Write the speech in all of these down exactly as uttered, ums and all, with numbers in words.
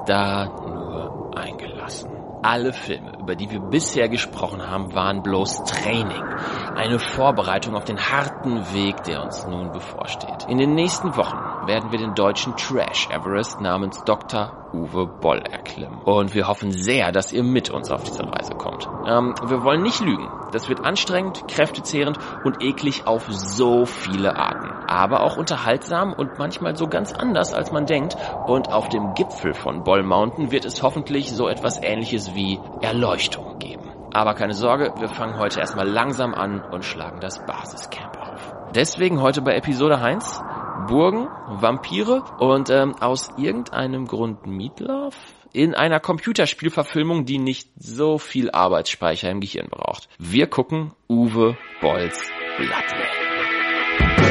da nur eingelassen? Alle Filme, über die wir bisher gesprochen haben, waren bloß Training. Eine Vorbereitung auf den harten Weg, der uns nun bevorsteht. In den nächsten Wochen werden wir den deutschen Trash-Everest namens Doktor Uwe Boll erklimmen. Und wir hoffen sehr, dass ihr mit uns auf diese Reise kommt. Ähm, wir wollen nicht lügen. Das wird anstrengend, kräftezehrend und eklig auf so viele Arten. Aber auch unterhaltsam und manchmal so ganz anders, als man denkt. Und auf dem Gipfel von Boll Mountain wird es hoffentlich so etwas Ähnliches wie Erleuchtung geben. Aber keine Sorge, wir fangen heute erstmal langsam an und schlagen das Basiscamp auf. Deswegen heute bei Episode eins Burgen, Vampire und ähm, aus irgendeinem Grund Meatloaf in einer Computerspielverfilmung, die nicht so viel Arbeitsspeicher im Gehirn braucht. Wir gucken Uwe Bolls Blood Rain.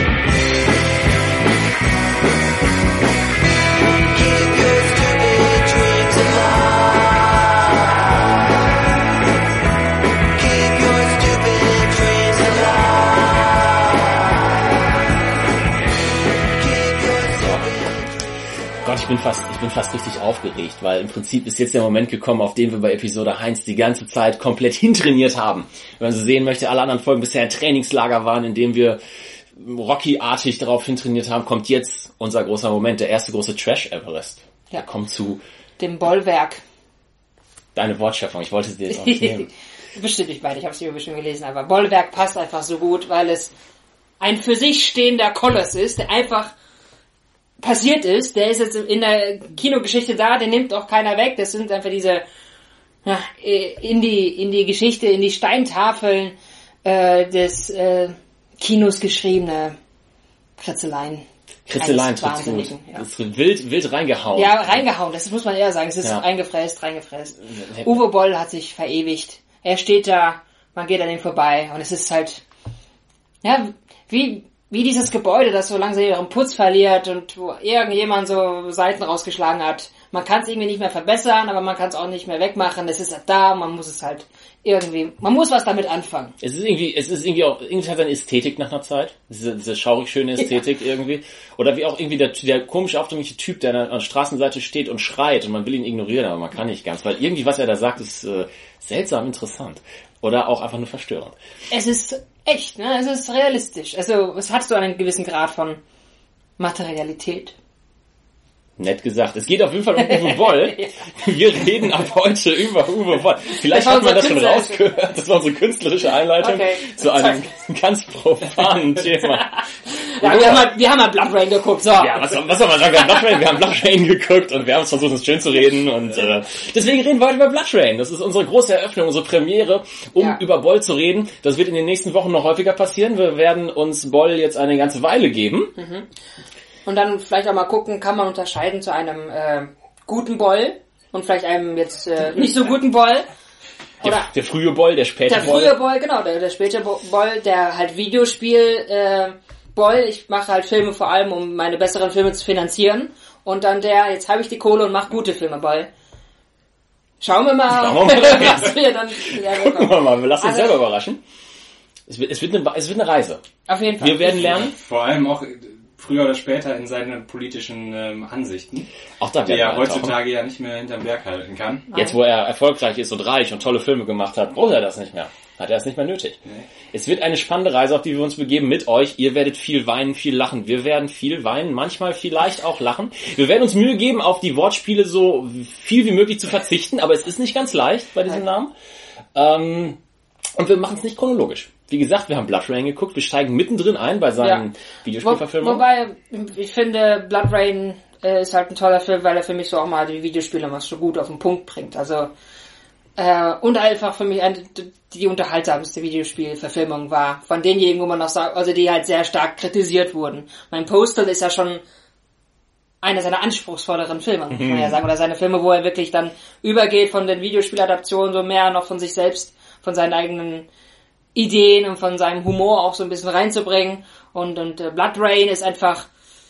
Ich bin fast, ich bin fast richtig aufgeregt, weil im Prinzip ist jetzt der Moment gekommen, auf den wir bei Episode eins die ganze Zeit komplett hintrainiert haben. Wenn man so sehen möchte, alle anderen Folgen bisher ein Trainingslager waren, in dem wir Rocky-artig darauf hintrainiert haben, kommt jetzt unser großer Moment, der erste große Trash-Everest. Ja. Der kommt zu dem Bollwerk. Deine Wortschöpfung, ich wollte sie dir jetzt auch nicht nehmen. Bestimmt nicht beide, ich habe es über bestimmt gelesen, aber Bollwerk passt einfach so gut, weil es ein für sich stehender Koloss ist, der einfach passiert ist. Der ist jetzt in der Kinogeschichte da, den nimmt auch keiner weg. Das sind einfach diese ja, in die in die Geschichte, in die Steintafeln äh, des äh, Kinos geschriebene Kritzeleien. Kritzeleien trifft gut. Ja. Das ist wild, wild reingehauen. Ja, reingehauen, das muss man eher sagen. Es ist ja. eingefräst, reingefräst. Uwe Boll hat sich verewigt. Er steht da, man geht an ihm vorbei und es ist halt ja, wie Wie dieses Gebäude, das so langsam ihren Putz verliert und wo irgendjemand so Seiten rausgeschlagen hat. Man kann es irgendwie nicht mehr verbessern, aber man kann es auch nicht mehr wegmachen. Es ist halt da, man muss es halt irgendwie, man muss was damit anfangen. Es ist irgendwie, es ist irgendwie auch, irgendwie hat eine Ästhetik nach einer Zeit. Diese, diese schaurig schöne Ästhetik ja. irgendwie. Oder wie auch irgendwie der, der komisch aufdringliche Typ, der an der Straßenseite steht und schreit und man will ihn ignorieren, aber man kann nicht ganz. Weil irgendwie, was er da sagt, ist äh, seltsam interessant. Oder auch einfach nur verstörend. Es ist echt, ne? Es ist realistisch. Also, es hat so einen gewissen Grad von Materialität. Nett gesagt. Es geht auf jeden Fall um Uwe Boll. Ja. Wir reden ab heute über Uwe Boll. Vielleicht hat man das schon rausgehört. Das war unsere künstlerische Einleitung okay. zu einem ganz profanen Thema. Ja, wir haben mal, wir haben mal Blood Rain geguckt, so. Ja, was, was soll man sagen? Wir haben Blood Rain, wir haben Blood Rain geguckt und wir haben es versucht, uns schön zu reden und, äh, deswegen reden wir heute über Blood Rain. Das ist unsere große Eröffnung, unsere Premiere, um ja. über Boll zu reden. Das wird in den nächsten Wochen noch häufiger passieren. Wir werden uns Boll jetzt eine ganze Weile geben. Mhm. Und dann vielleicht auch mal gucken, kann man unterscheiden zu einem, äh, guten Boll und vielleicht einem jetzt, äh, nicht so guten Boll. Oder der, der frühe Boll, der späte der Boll. Der frühe Boll, genau, der, der späte Boll, der halt Videospiel, äh, Boll, ich mache halt Filme vor allem, um meine besseren Filme zu finanzieren. Und dann der, jetzt habe ich die Kohle und mache gute Filme, Boll. Schauen wir mal, Schauen wir mal. was wir dann... Ja, gucken wir mal, wir lassen uns also, selber überraschen. Es wird, es, wird eine, es wird eine Reise. Auf jeden Fall. Wir werden lernen. Vor allem auch früher oder später in seinen politischen ähm, Ansichten, auch da die er heutzutage ja nicht mehr hinterm Berg halten kann. Jetzt, wo er erfolgreich ist und reich und tolle Filme gemacht hat, braucht er das nicht mehr. Hat er es nicht mehr nötig. Nee. Es wird eine spannende Reise, auf die wir uns begeben mit euch. Ihr werdet viel weinen, viel lachen. Wir werden viel weinen, manchmal vielleicht auch lachen. Wir werden uns Mühe geben, auf die Wortspiele so viel wie möglich zu verzichten, aber es ist nicht ganz leicht bei diesem Namen. Ähm, und wir machen es nicht chronologisch. Wie gesagt, wir haben Blood Rain geguckt, wir steigen mittendrin ein bei seinen ja. Videospielverfilmungen. Wo, wobei, ich finde, Blood Rain äh, ist halt ein toller Film, weil er für mich so auch mal die Videospiele mal so gut auf den Punkt bringt. Also, äh, und einfach für mich eine, die unterhaltsamste Videospielverfilmung war. Von denjenigen, wo man noch sagt, also die halt sehr stark kritisiert wurden. Mein Postal ist ja schon einer seiner anspruchsvolleren Filme, muss man ja sagen. Oder seine Filme, wo er wirklich dann übergeht von den Videospieladaptionen so mehr noch von sich selbst, von seinen eigenen Ideen und von seinem Humor auch so ein bisschen reinzubringen. Und, und äh, Blood Rain ist einfach,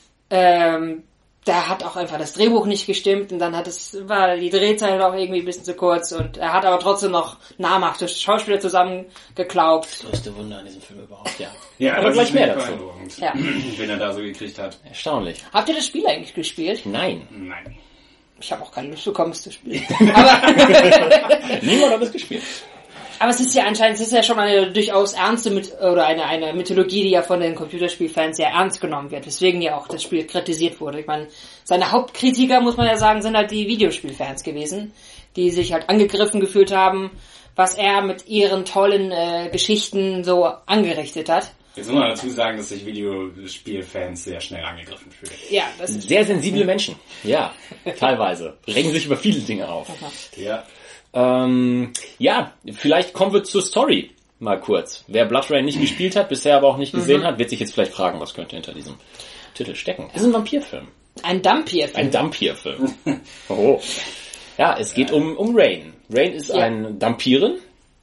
ähm, da hat auch einfach das Drehbuch nicht gestimmt und dann hat es, war die Drehzeit auch irgendwie ein bisschen zu kurz und er hat aber trotzdem noch namhafte Schauspieler zusammengeklaubt. Das größte Wunder an diesem Film überhaupt, ja. Ja, aber gleich mehr dazu. Ja. Wenn er da so gekriegt hat. Erstaunlich. Habt ihr das Spiel eigentlich gespielt? Nein. Nein. ich habe auch keine Lust bekommen, es zu spielen. Aber niemand hat es gespielt. Aber es ist ja anscheinend, es ist ja schon eine durchaus ernste Myth- oder eine, eine Mythologie, die ja von den Computerspielfans sehr ernst genommen wird, weswegen ja auch das Spiel kritisiert wurde. Ich meine, seine Hauptkritiker, muss man ja sagen, sind halt die Videospielfans gewesen, die sich halt angegriffen gefühlt haben, was er mit ihren tollen äh, Geschichten so angerichtet hat. Jetzt muss man dazu sagen, dass sich Videospielfans sehr schnell angegriffen fühlen. Ja, das ist Sehr sensible Menschen. Ja, teilweise. Regen sich über viele Dinge auf. Ja. Ähm, ja, vielleicht kommen wir zur Story mal kurz. Wer Blood Rain nicht gespielt hat, bisher aber auch nicht gesehen mhm. hat, wird sich jetzt vielleicht fragen, was könnte hinter diesem Titel stecken. Es ist ein Vampirfilm. Ein Dampierfilm. Ein Dampierfilm. Oh. Ja, es geht um, um Rain. Rain ist ja. ein Dampirin.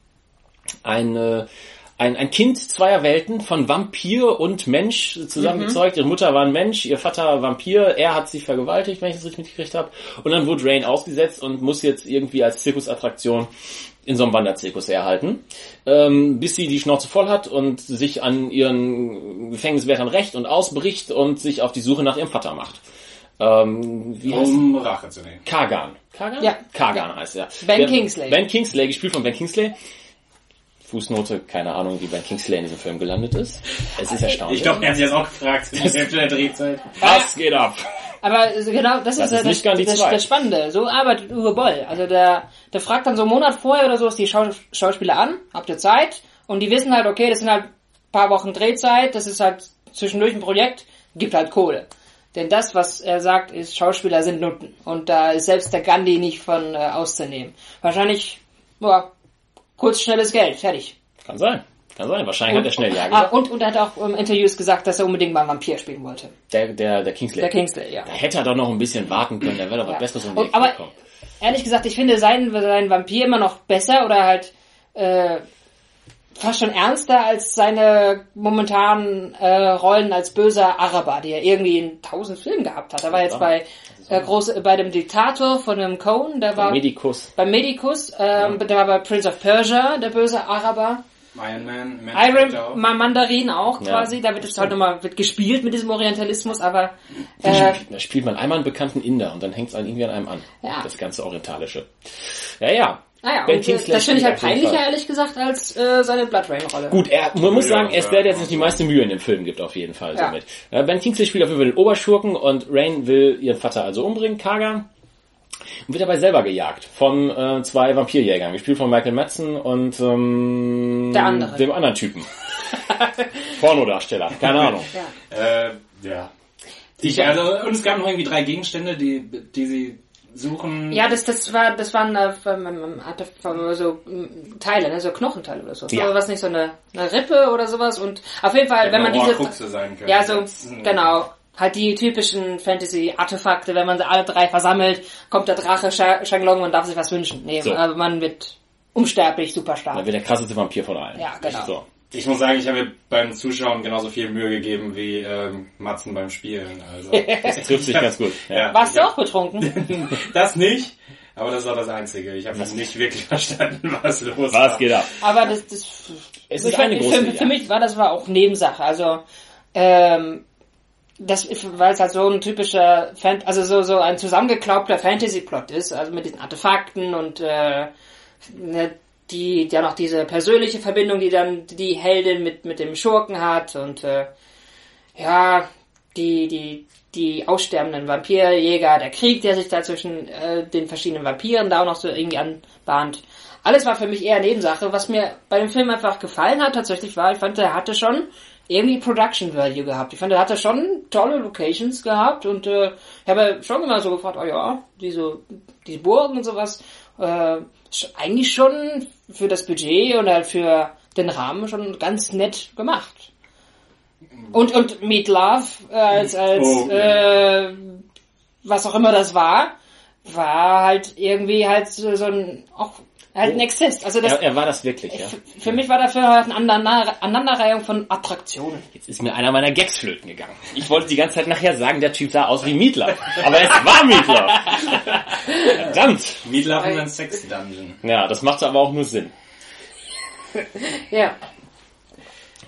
Eine... Ein, ein Kind zweier Welten, von Vampir und Mensch zusammengezeugt. Mhm. Ihre Mutter war ein Mensch, ihr Vater Vampir. Er hat sie vergewaltigt, wenn ich das richtig mitgekriegt habe. Und dann wurde Rain ausgesetzt und muss jetzt irgendwie als Zirkusattraktion in so einem Wanderzirkus erhalten. Ähm, bis sie die Schnauze voll hat und sich an ihren Gefängniswärtern rächt und ausbricht und sich auf die Suche nach ihrem Vater macht. Ähm, wie heißt um Rache zu nehmen. Kagan. Kagan? Ja. Kagan ja. heißt er. Ben Der, Kingsley. Ben Kingsley, gespielt von Ben Kingsley. Fußnote, keine Ahnung, wie Ben Kingsley in diesem Film gelandet ist. Es ist erstaunlich. Ich glaube, er hat sich das auch gefragt in der Hälfte der Drehzeit. Was geht ab? Aber genau, das, Das ist, ist nicht das, Gandhi das, zwei. das Spannende. So arbeitet Uwe Boll. Also der, der fragt dann so einen Monat vorher oder so die Schau- Schauspieler an, habt ihr Zeit? Und die wissen halt, okay, das sind halt ein paar Wochen Drehzeit, das ist halt zwischendurch ein Projekt, gibt halt Kohle. Denn das, was er sagt, ist, Schauspieler sind Nutten. Und da ist selbst der Gandhi nicht von äh, auszunehmen. Wahrscheinlich, boah, kurz, schnelles Geld, fertig. Kann sein. Kann sein. Wahrscheinlich Und, hat er schnell ja ah, gesagt. und, und er hat auch im Interviews gesagt, dass er unbedingt mal einen Vampir spielen wollte. Der, der, der Kingsley. Der Kingsley, ja. Da hätte er doch noch ein bisschen warten können, der wäre doch was Ja. Besseres um die Und, Ecke aber gekommen. ehrlich gesagt, ich finde seinen, seinen Vampir immer noch besser oder halt äh, fast schon ernster als seine momentanen äh, Rollen als böser Araber, die er irgendwie in tausend Filmen gehabt hat. Er war jetzt bei äh, groß, bei dem Diktator von dem Coen, der war Medikus. bei Medikus, ähm, der war bei Prince of Persia, der böse Araber. Iron Man, Iron Man, Mandarin auch quasi, Ja. da wird es halt nochmal wird gespielt mit diesem Orientalismus, aber äh, Da spielt man einmal einen bekannten Inder und dann hängt es einen irgendwie an einem an. Ja. Das ganze Orientalische. Ja, ja. naja, Ben und, äh, Kingsley das finde ich halt spielt auf jeden peinlicher, Fall. ehrlich gesagt, als äh, seine Blood Rain-Rolle. Gut, er, man muss Ja, sagen, er ist ja, der, der ja. sich die meiste Mühe in dem Film gibt, auf jeden Fall. Ja. Somit. Ja, Ben Kingsley spielt auf jeden Fall den Oberschurken und Rain will ihren Vater also umbringen, Kagan. Und wird dabei selber gejagt von äh, zwei Vampirjägern, gespielt von Michael Madsen und ähm, Der andere. dem anderen Typen. Pornodarsteller, keine Ahnung. Ja. Äh, ja. Ich, also, und es gab noch irgendwie drei Gegenstände, die, die sie suchen. Ja, das, das war, das waren äh, ähm, hatte so ähm, Teile, ne, so Knochenteile oder so. Ja. So was nicht so eine, eine Rippe oder sowas und auf jeden Fall, wenn man diese, Horcruxe sein können. ja, so, Das ist ein- genau. Halt die typischen Fantasy-Artefakte, wenn man sie alle drei versammelt, kommt der Drache Sha- Shanglong und darf sich was wünschen. Nee, So. aber man wird unsterblich, super stark. Dann wird der krasseste Vampir von allen. Ja, genau. So. Ich muss sagen, ich habe mir beim Zuschauen genauso viel Mühe gegeben wie ähm, Matzen beim Spielen. Also, Das trifft sich ganz gut. Ja. Ja. Warst du auch betrunken? das nicht, aber das war das Einzige. Ich habe nicht wirklich verstanden, was los war. Was geht ab? Aber das, das Es ich ist eine fand- große für, Jagd. für mich war das war auch Nebensache. Also ähm, das, weil es halt so ein typischer, Fan, also so so ein zusammengeklaubter Fantasy-Plot ist, also mit diesen Artefakten und äh, ne, die ja noch diese persönliche Verbindung, die dann die Heldin mit mit dem Schurken hat und äh, ja die die die aussterbenden Vampirjäger, der Krieg, der sich da zwischen äh, den verschiedenen Vampiren da auch noch so irgendwie anbahnt. Alles war für mich eher Nebensache. Was mir bei dem Film einfach gefallen hat, tatsächlich war, ich fand, er hatte schon irgendwie Production Value gehabt. Ich fand, er hatte schon tolle Locations gehabt und äh, ich habe schon immer so gefragt, oh ja, diese, diese Burgen und sowas, äh, ist eigentlich schon für das Budget und halt für den Rahmen schon ganz nett gemacht. Und, und Meat Love, äh, als, als, Oh, ja. äh, was auch immer das war, war halt irgendwie halt so, so ein, auch, halt ein Exist. Also das, Er, er war das wirklich, ja. F- Für mich war dafür halt eine Aneinander- Aneinanderreihung von Attraktionen. Jetzt ist mir einer meiner Gags flöten gegangen. Ich wollte die ganze Zeit nachher sagen, der Typ sah aus wie Meatloaf. Aber es war Meatloaf. Verdammt. Meatloaf in einem Sex Dungeon. Ja, das macht aber auch nur Sinn. Ja.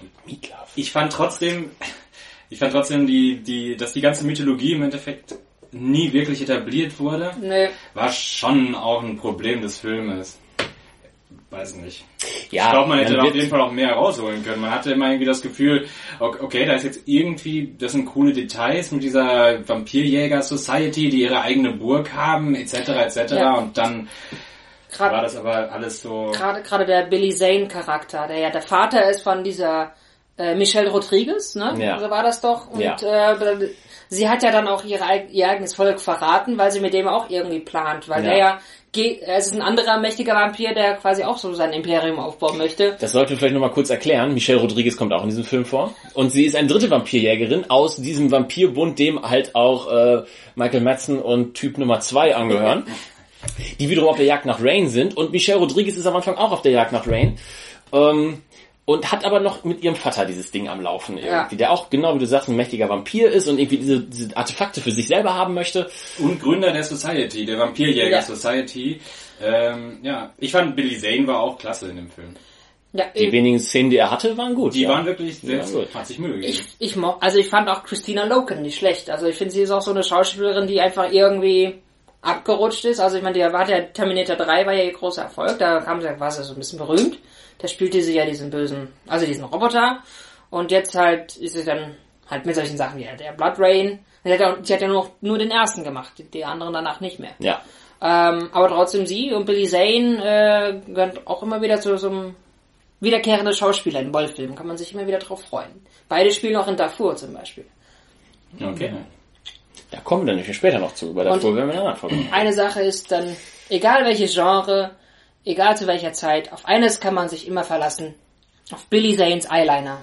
Meatloaf. Ich fand trotzdem, ich fand trotzdem die, die, dass die ganze Mythologie im Endeffekt nie wirklich etabliert wurde, Nee. war schon auch ein Problem des Filmes. Weiß nicht. Ja, ich glaube, man hätte man da auf wird- jeden Fall auch mehr rausholen können. Man hatte immer irgendwie das Gefühl, okay, okay, da ist jetzt irgendwie, das sind coole Details mit dieser Vampirjäger-Society, die ihre eigene Burg haben, et cetera et cetera. Ja. Und dann Grad- war das aber alles so... Gerade gerade der Billy Zane-Charakter, der ja der Vater ist von dieser äh, Michelle Rodriguez, ne? Ja. So war das doch. Und Ja. äh, sie hat ja dann auch ihre, eig- ihr eigenes Volk verraten, weil sie mit dem auch irgendwie plant. Weil Ja. der ja, ge- es ist ein anderer mächtiger Vampir, der quasi auch so sein Imperium aufbauen möchte. Das sollten wir vielleicht nochmal kurz erklären. Michelle Rodriguez kommt auch in diesem Film vor. Und sie ist eine dritte Vampirjägerin aus diesem Vampirbund, dem halt auch äh, Michael Madsen und Typ Nummer zwei angehören. Die wiederum auf der Jagd nach Rain sind. Und Michelle Rodriguez ist am Anfang auch auf der Jagd nach Rain. Ähm, und hat aber noch mit ihrem Vater dieses Ding am Laufen irgendwie. Ja. Der auch, genau wie du sagst, ein mächtiger Vampir ist und irgendwie diese, diese Artefakte für sich selber haben möchte. Und Gründer der Society, der Vampirjäger Ja. Society. Ähm, ja, ich fand Billy Zane war auch klasse in dem Film. Ja, Die ich, wenigen Szenen, die er hatte, waren gut. Die ja. waren wirklich sehr, Ja, gut. hat sich Mühe gegeben. ich, ich mo- also ich fand auch Christina Loken nicht schlecht. Also ich finde, sie ist auch so eine Schauspielerin, die einfach irgendwie abgerutscht ist. Also ich meine, die war der Terminator drei war ja ihr großer Erfolg. Da kam sie, war sie so ein bisschen berühmt. Da spielte sie ja diesen bösen, also diesen Roboter. Und jetzt halt ist sie dann halt mit solchen Sachen wie der Blood Rain. Sie hat ja, sie hat ja nur, nur den ersten gemacht, die anderen danach nicht mehr. Ja. Ähm, aber trotzdem sie und Billy Zane äh, gehört auch immer wieder zu so einem wiederkehrenden Schauspieler in Wolf-Filmen. Kann man sich immer wieder drauf freuen. Beide spielen auch in Darfur zum Beispiel. Okay. Da kommen wir dann nicht später noch zu. Über der Und- Folge, wenn wir in einer anderen Folge. Eine Sache ist dann, egal welches Genre, egal zu welcher Zeit, auf eines kann man sich immer verlassen. Auf Billy Zanes Eyeliner.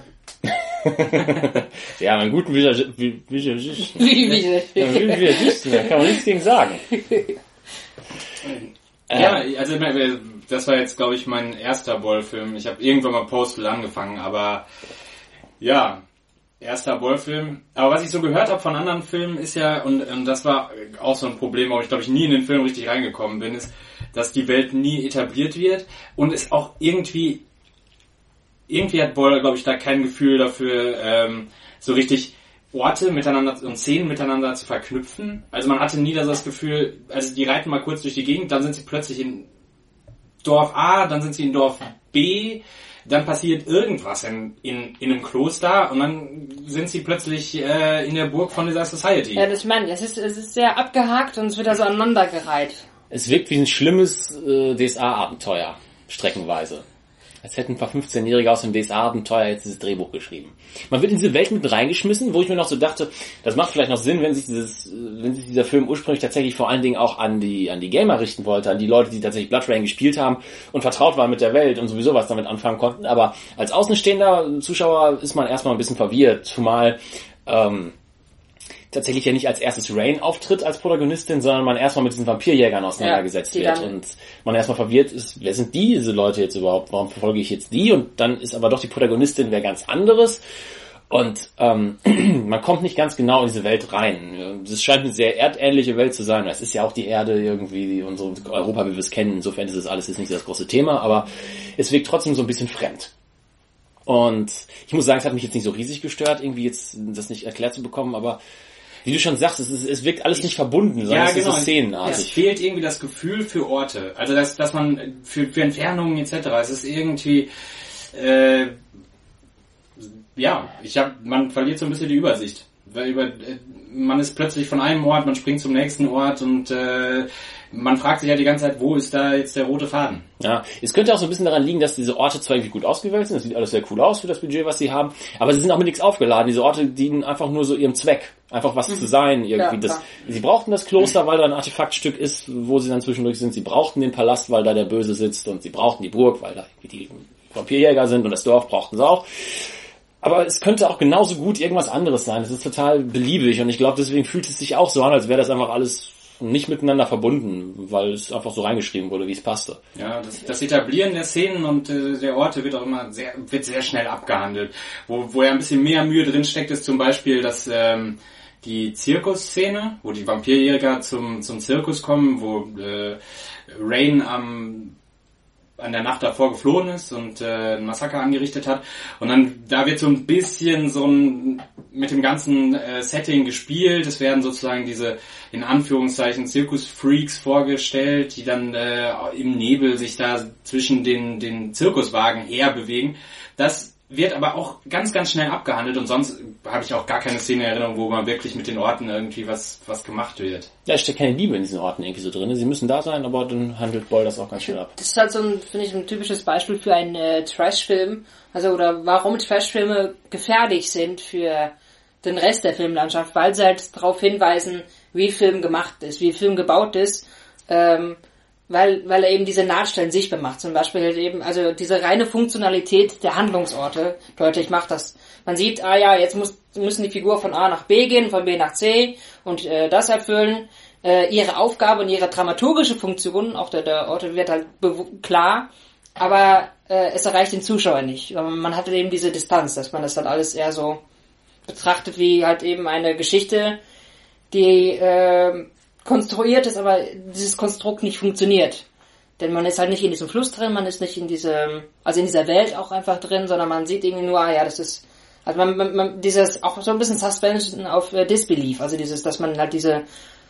Ja, einen guten Visag- Vi- Visagisten. Wie, wie, Ja, einen guten Visagisten, da kann man nichts gegen sagen. Ja, also ich meine, das war jetzt, glaube ich, mein erster Boll-Film. Ich habe irgendwann mal Postal angefangen, aber ja, erster Boll-Film. Aber was ich so gehört habe von anderen Filmen ist ja, und, und das war auch so ein Problem, warum ich, glaube ich, nie in den Film richtig reingekommen bin, ist, dass die Welt nie etabliert wird und es auch irgendwie, irgendwie hat Boll, glaube ich, da kein Gefühl dafür, ähm, so richtig Orte miteinander und Szenen miteinander zu verknüpfen. Also man hatte nie das Gefühl, also die reiten mal kurz durch die Gegend, dann sind sie plötzlich in Dorf A, dann sind sie in Dorf B, dann passiert irgendwas in, in, in einem Kloster und dann sind sie plötzlich äh, in der Burg von dieser Society. ja, das meine ich. Es ist, es ist sehr abgehakt und es wird da so aneinandergereiht. Es wirkt wie ein schlimmes äh, D S A-Abenteuer, streckenweise. Als hätten ein paar fünfzehnjährige aus dem D S A-Abenteuer jetzt dieses Drehbuch geschrieben. Man wird in diese Welt mit reingeschmissen, wo ich mir noch so dachte, das macht vielleicht noch Sinn, wenn sich dieses, äh, wenn sich dieser Film ursprünglich tatsächlich vor allen Dingen auch an die, an die Gamer richten wollte, an die Leute, die tatsächlich Blood Rain gespielt haben und vertraut waren mit der Welt und sowieso was damit anfangen konnten. Aber als außenstehender Zuschauer ist man erstmal ein bisschen verwirrt, zumal, ähm, tatsächlich ja nicht als erstes Rain auftritt als Protagonistin, sondern man erstmal mit diesen Vampirjägern auseinandergesetzt Ja, die wird dann- und man erstmal verwirrt ist, wer sind diese Leute jetzt überhaupt, warum verfolge ich jetzt die, und dann ist aber doch die Protagonistin wer ganz anderes und ähm, man kommt nicht ganz genau in diese Welt rein. Es scheint eine sehr erdähnliche Welt zu sein, es ist ja auch die Erde irgendwie, die unsere Europa, wie wir es kennen, insofern ist das alles jetzt nicht das große Thema, aber es wirkt trotzdem so ein bisschen fremd. Und ich muss sagen, es hat mich jetzt nicht so riesig gestört, irgendwie jetzt das nicht erklärt zu bekommen, aber wie du schon sagst, es, ist, es wirkt alles nicht verbunden, sondern es ist so Es szenenartig. fehlt irgendwie das Gefühl für Orte. Also dass, dass man für, für Entfernungen et cetera. Es ist irgendwie äh, ja, ich hab, man verliert so ein bisschen die Übersicht. Weil über, äh, man ist plötzlich von einem Ort, man springt zum nächsten Ort und äh, man fragt sich ja die ganze Zeit, wo ist da jetzt der rote Faden? Ja, es könnte auch so ein bisschen daran liegen, dass diese Orte zwar irgendwie gut ausgewählt sind, das sieht alles sehr cool aus für das Budget, was sie haben, aber sie sind auch mit nichts aufgeladen. Diese Orte dienen einfach nur so ihrem Zweck, einfach was zu sein irgendwie. Ja, das, klar. sie brauchten das Kloster, weil da ein Artefaktstück ist, wo sie dann zwischendurch sind. Sie brauchten den Palast, weil da der Böse sitzt, und sie brauchten die Burg, weil da die Vampirjäger sind, und das Dorf brauchten sie auch. Aber es könnte auch genauso gut irgendwas anderes sein. Es ist total beliebig, und ich glaube, deswegen fühlt es sich auch so an, als wäre das einfach alles nicht miteinander verbunden, weil es einfach so reingeschrieben wurde, wie es passte. Ja, das, das Etablieren der Szenen und äh, der Orte wird auch immer sehr, wird sehr schnell abgehandelt. Wo, wo ja ein bisschen mehr Mühe drin steckt, ist zum Beispiel, dass ähm, die Zirkusszene, wo die Vampirjäger zum zum Zirkus kommen, wo äh, Rain am an der Nacht davor geflohen ist und äh, ein Massaker angerichtet hat. Und dann, da wird so ein bisschen so ein, mit dem ganzen äh, Setting gespielt. Es werden sozusagen diese, in Anführungszeichen, Zirkusfreaks vorgestellt, die dann äh, im Nebel sich da zwischen den, den Zirkuswagen herbewegen. Das wird aber auch ganz, ganz schnell abgehandelt und sonst habe ich auch gar keine Szene in Erinnerung, wo man wirklich mit den Orten irgendwie was, was gemacht wird. Ja, es steckt keine Liebe in diesen Orten irgendwie so drin. Sie müssen da sein, aber dann handelt Boll das auch ganz schnell ab. Das ist halt so ein, finde ich, ein typisches Beispiel für einen äh, Trash-Film. Also, oder warum Trash-Filme gefährlich sind für den Rest der Filmlandschaft, weil sie halt darauf hinweisen, wie Film gemacht ist, wie Film gebaut ist, ähm, weil, weil er eben diese Nahtstellen sichtbar macht. Zum Beispiel halt eben, also diese reine Funktionalität der Handlungsorte deutlich macht das. Man sieht, ah ja, jetzt muss, müssen die Figur von A nach B gehen, von B nach C und äh, das erfüllen. Äh, ihre Aufgabe und ihre dramaturgische Funktion, auch der, der Orte wird halt klar, aber äh, es erreicht den Zuschauer nicht. Man hat eben diese Distanz, dass man das dann alles eher so betrachtet wie halt eben eine Geschichte, die äh, konstruiert ist, aber dieses Konstrukt nicht funktioniert. Denn man ist halt nicht in diesem Fluss drin, man ist nicht in diesem, also in dieser Welt auch einfach drin, sondern man sieht irgendwie nur, ah ja, das ist, also man, man, man dieses, auch so ein bisschen Suspension auf äh, Disbelief, also dieses, dass man halt diese,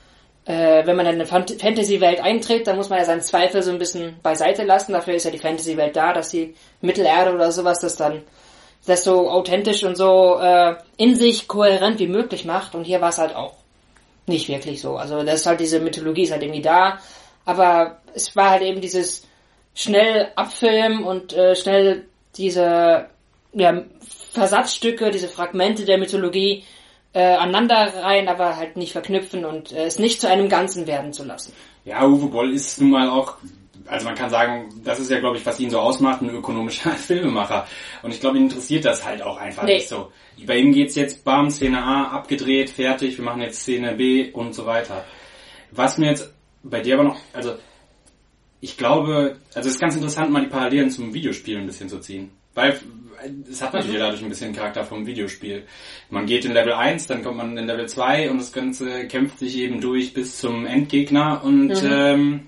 äh, wenn man in eine Fantasy-Welt eintritt, dann muss man ja seinen Zweifel so ein bisschen beiseite lassen, dafür ist ja die Fantasy-Welt da, dass die Mittelerde oder sowas das dann, das so authentisch und so äh, in sich kohärent wie möglich macht und hier war es halt auch nicht wirklich so. Also das ist halt diese Mythologie ist halt irgendwie da, aber es war halt eben dieses schnell abfilmen und äh, schnell diese ja, Versatzstücke, diese Fragmente der Mythologie äh, aneinander rein, aber halt nicht verknüpfen und äh, es nicht zu einem Ganzen werden zu lassen. Ja, Uwe Boll ist nun mal auch, also man kann sagen, das ist ja, glaube ich, was ihn so ausmacht, ein ökonomischer Filmemacher. Und ich glaube, ihn interessiert das halt auch einfach nee. nicht so. Bei ihm geht's jetzt, bam, Szene A, abgedreht, fertig, wir machen jetzt Szene B und so weiter. Was mir jetzt bei dir aber noch, also ich glaube, also es ist ganz interessant, mal die Parallelen zum Videospiel ein bisschen zu ziehen. Weil es hat natürlich dadurch ein bisschen den Charakter vom Videospiel. Man geht in Level eins, dann kommt man in Level zwei und das Ganze kämpft sich eben durch bis zum Endgegner und mhm. ähm,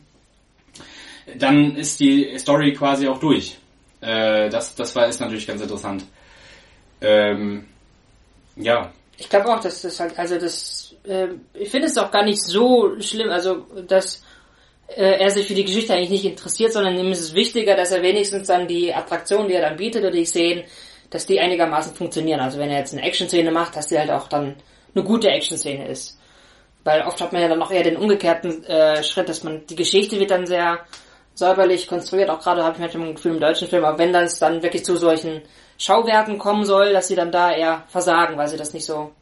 dann ist die Story quasi auch durch. Äh, das, das war ist natürlich ganz interessant. Ähm, ja. Ich glaube auch, dass das halt, also das, äh, ich finde es auch gar nicht so schlimm, also dass äh, er sich für die Geschichte eigentlich nicht interessiert, sondern ihm ist es wichtiger, dass er wenigstens dann die Attraktionen, die er dann bietet oder die ich sehe, dass die einigermaßen funktionieren. Also wenn er jetzt eine Action-Szene macht, dass die halt auch dann eine gute Action-Szene ist. Weil oft hat man ja dann noch eher den umgekehrten äh, Schritt, dass man, die Geschichte wird dann sehr säuberlich konstruiert, auch gerade habe ich mit dem Gefühl im deutschen Film, aber wenn das dann wirklich zu solchen Schauwerten kommen soll, dass sie dann da eher versagen, weil sie das nicht so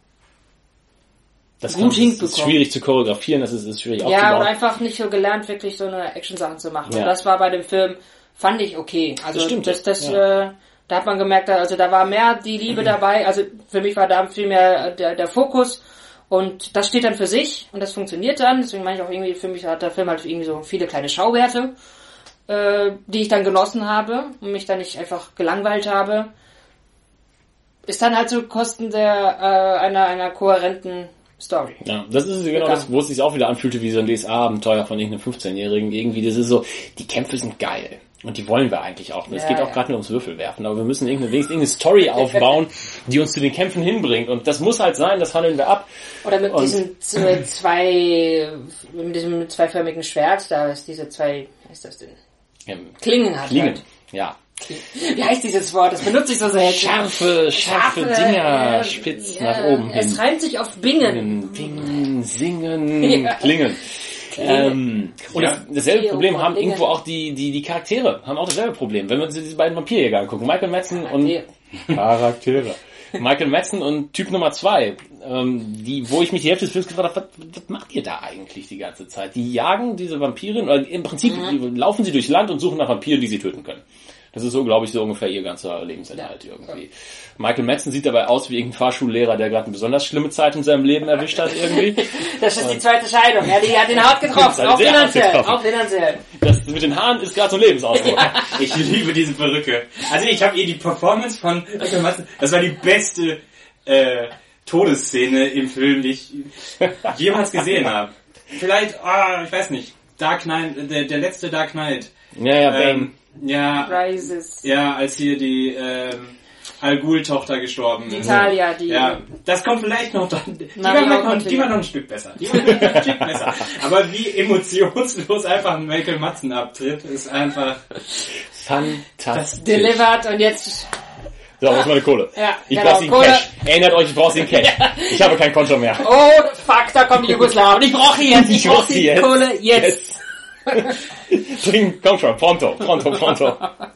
das gut hinbekommen. Das ist schwierig zu choreografieren, das ist, ist schwierig aufzubauen. Ja, oder einfach nicht so gelernt, wirklich so eine Action-Sachen zu machen. Ja. Und das war bei dem Film, fand ich okay. Also das stimmt. Das, das, ja. äh, da hat man gemerkt, also da war mehr die Liebe mhm. dabei, also für mich war da viel mehr der, der Fokus und das steht dann für sich und das funktioniert dann, deswegen meine ich auch irgendwie, für mich hat der Film halt irgendwie so viele kleine Schauwerte, äh, die ich dann genossen habe und mich dann nicht einfach gelangweilt habe. Ist dann halt zu Kosten der äh, einer einer kohärenten Story. Ja, das ist genau das, wo es sich auch wieder anfühlte wie so ein D S A-Abenteuer von irgendeinem fünfzehnjährigen. Irgendwie, das ist so, die Kämpfe sind geil. Und die wollen wir eigentlich auch. Ja, es geht auch ja. gerade nur ums Würfelwerfen. Aber wir müssen irgendeine, wenigstens irgendeine Story aufbauen, die uns zu den Kämpfen hinbringt. Und das muss halt sein, das handeln wir ab. Oder mit und diesen zwei, mit diesem zweiförmigen Schwert, da ist diese zwei, was ist das denn? Ähm, Klingen hat Klingen, halt. ja. Wie heißt dieses Wort? Das benutze ich so selten. Scharfe, scharfe, scharfe Dinger, äh, spitz ja, nach oben hin. Es reimt sich auf Bingen. Bingen, singen, ja. klingen. Ähm, und ja. dasselbe Problem haben Dinge. Irgendwo auch die, die, die Charaktere, haben auch dasselbe Problem. Wenn wir uns diese beiden Vampirjäger angucken, Michael Madsen und Charaktere. Michael Madsen und Typ Nummer zwei, ähm, die, wo ich mich die Hälfte des Films gefragt habe, was, was macht ihr da eigentlich die ganze Zeit? Die jagen diese Vampirin, oder im Prinzip mhm. laufen sie durchs Land und suchen nach Vampiren, die sie töten können. Das ist so, glaube ich, so ungefähr ihr ganzer Lebensinhalt ja. irgendwie. Michael Madsen sieht dabei aus wie irgendein Fahrschullehrer, der gerade eine besonders schlimme Zeit in seinem Leben erwischt hat irgendwie. Das ist und die zweite Scheidung. Ja, die hat den hart getroffen. Auch finanziell. Auch finanziell. Das mit den Haaren ist gerade so ein Lebensausdruck. Ja. Ich liebe diese Perücke. Also ich habe ihr die Performance von Michael Madsen, das war die beste äh, Todesszene im Film, die ich jemals gesehen habe. Vielleicht, ah, ich weiß nicht, Dark Knight, der, der letzte Dark Knight. Ja, ja, Bane. Ähm, Ja, Rises. ja, als hier die ähm, Al Ghul-Tochter gestorben Die ist. Talia, die... Ja, das kommt vielleicht noch dann. Die, Na, war, die noch, auch die war noch ein Stück besser. Die war noch ein Stück besser. Aber wie emotionslos einfach ein Michael Madsen abtritt, ist einfach... Fantastisch. Delivered und jetzt... So, wo ist meine Kohle? Ja, ich genau, brauche den Kohle. Cash. Erinnert euch, ich brauche den Cash. Ich habe kein Konto mehr. Oh, fuck, da kommt die Jugoslawen. Ich brauche die jetzt. Ich, Ich brauche brauch sie die jetzt. Kohle jetzt. Bring, komm schon, pronto, pronto, pronto.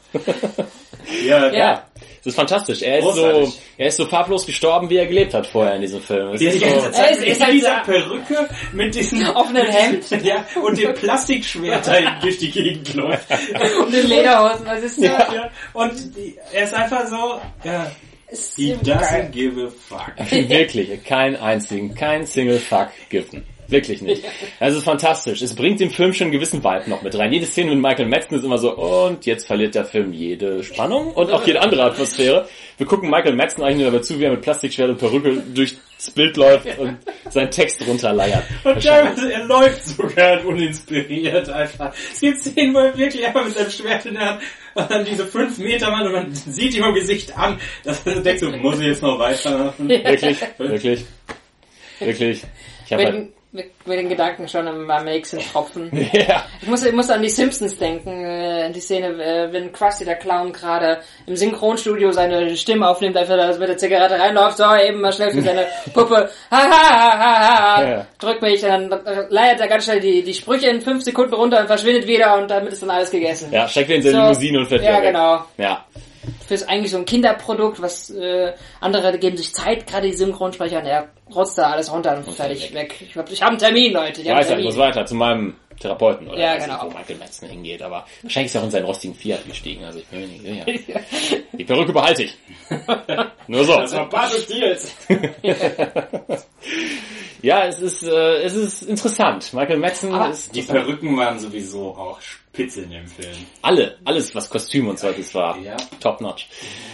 Ja, Ja, das ist fantastisch. Er ist Großartig. so, er ist so farblos gestorben, wie er gelebt hat vorher in diesem Film. Es Die ist ganze so, Zeit Es mit ist halt dieser so- Perücke, mit diesem Offenen Hemd. Ja, und dem Plastikschwert da durch die Gegend läuft. Und den Lederhosen. Was ist das? Ja, und die, er ist einfach so, ja, Ist he irgendwie doesn't geil. give a fuck. wirklich, kein einzigen, kein Single Fuck given. Wirklich nicht. Also es ist fantastisch. Es bringt dem Film schon einen gewissen Vibe noch mit rein. Jede Szene mit Michael Madsen ist immer so, und jetzt verliert der Film jede Spannung und auch jede andere Atmosphäre. Wir gucken Michael Madsen eigentlich nur dabei zu, wie er mit Plastikschwert und Perücke durchs Bild läuft und seinen Text runterleiert. Und teilweise, er läuft sogar uninspiriert einfach. Es gibt Szenen, wo er wirklich einfach mit seinem Schwert in der Hand und dann diese fünf Meter Mann und man sieht ihm im Gesicht an, dass er denkt so, muss ich jetzt noch weitermachen? Wirklich, wirklich, wirklich. Ich habe halt, Mit, mit, mit den Gedanken schon am am nächsten Tropfen. ja. Ich muss, ich muss an die Simpsons denken, äh, an die Szene, äh, wenn Krusty der Clown gerade im Synchronstudio seine Stimme aufnimmt, einfach da mit der Zigarette reinläuft, so eben mal schnell für seine Puppe, ha ha ha ha ha, Ja. drück mich, und dann äh, leiert er ganz schnell die, die Sprüche in fünf Sekunden runter und verschwindet wieder und damit ist dann alles gegessen. Ja, steckt ihn in seine So, Limousine und fährt ja, wieder weg. genau. Ja. Für ist eigentlich so ein Kinderprodukt, was äh, andere geben sich Zeit, gerade die Synchronsprecher, und er rotzt da alles runter und fertig weg. Ich hab, ich hab einen Termin, Leute. Ich Ich hab weiß ja, einen ich muss Termin. weiter zu meinem Therapeuten oder Ja, weiß genau. nicht, wo Michael Madsen hingeht, aber wahrscheinlich ist er auch in seinen rostigen Fiat gestiegen, also ich bin mir nicht sicher. Die Perücke behalte ich. Nur so. Das war Bart und Deals. Ja, es ist, äh, es ist interessant. Michael Madsen Aber ist Die Perücken waren sowieso auch spitze in dem Film. alle, alles was Kostüm und so das war Ja. top notch.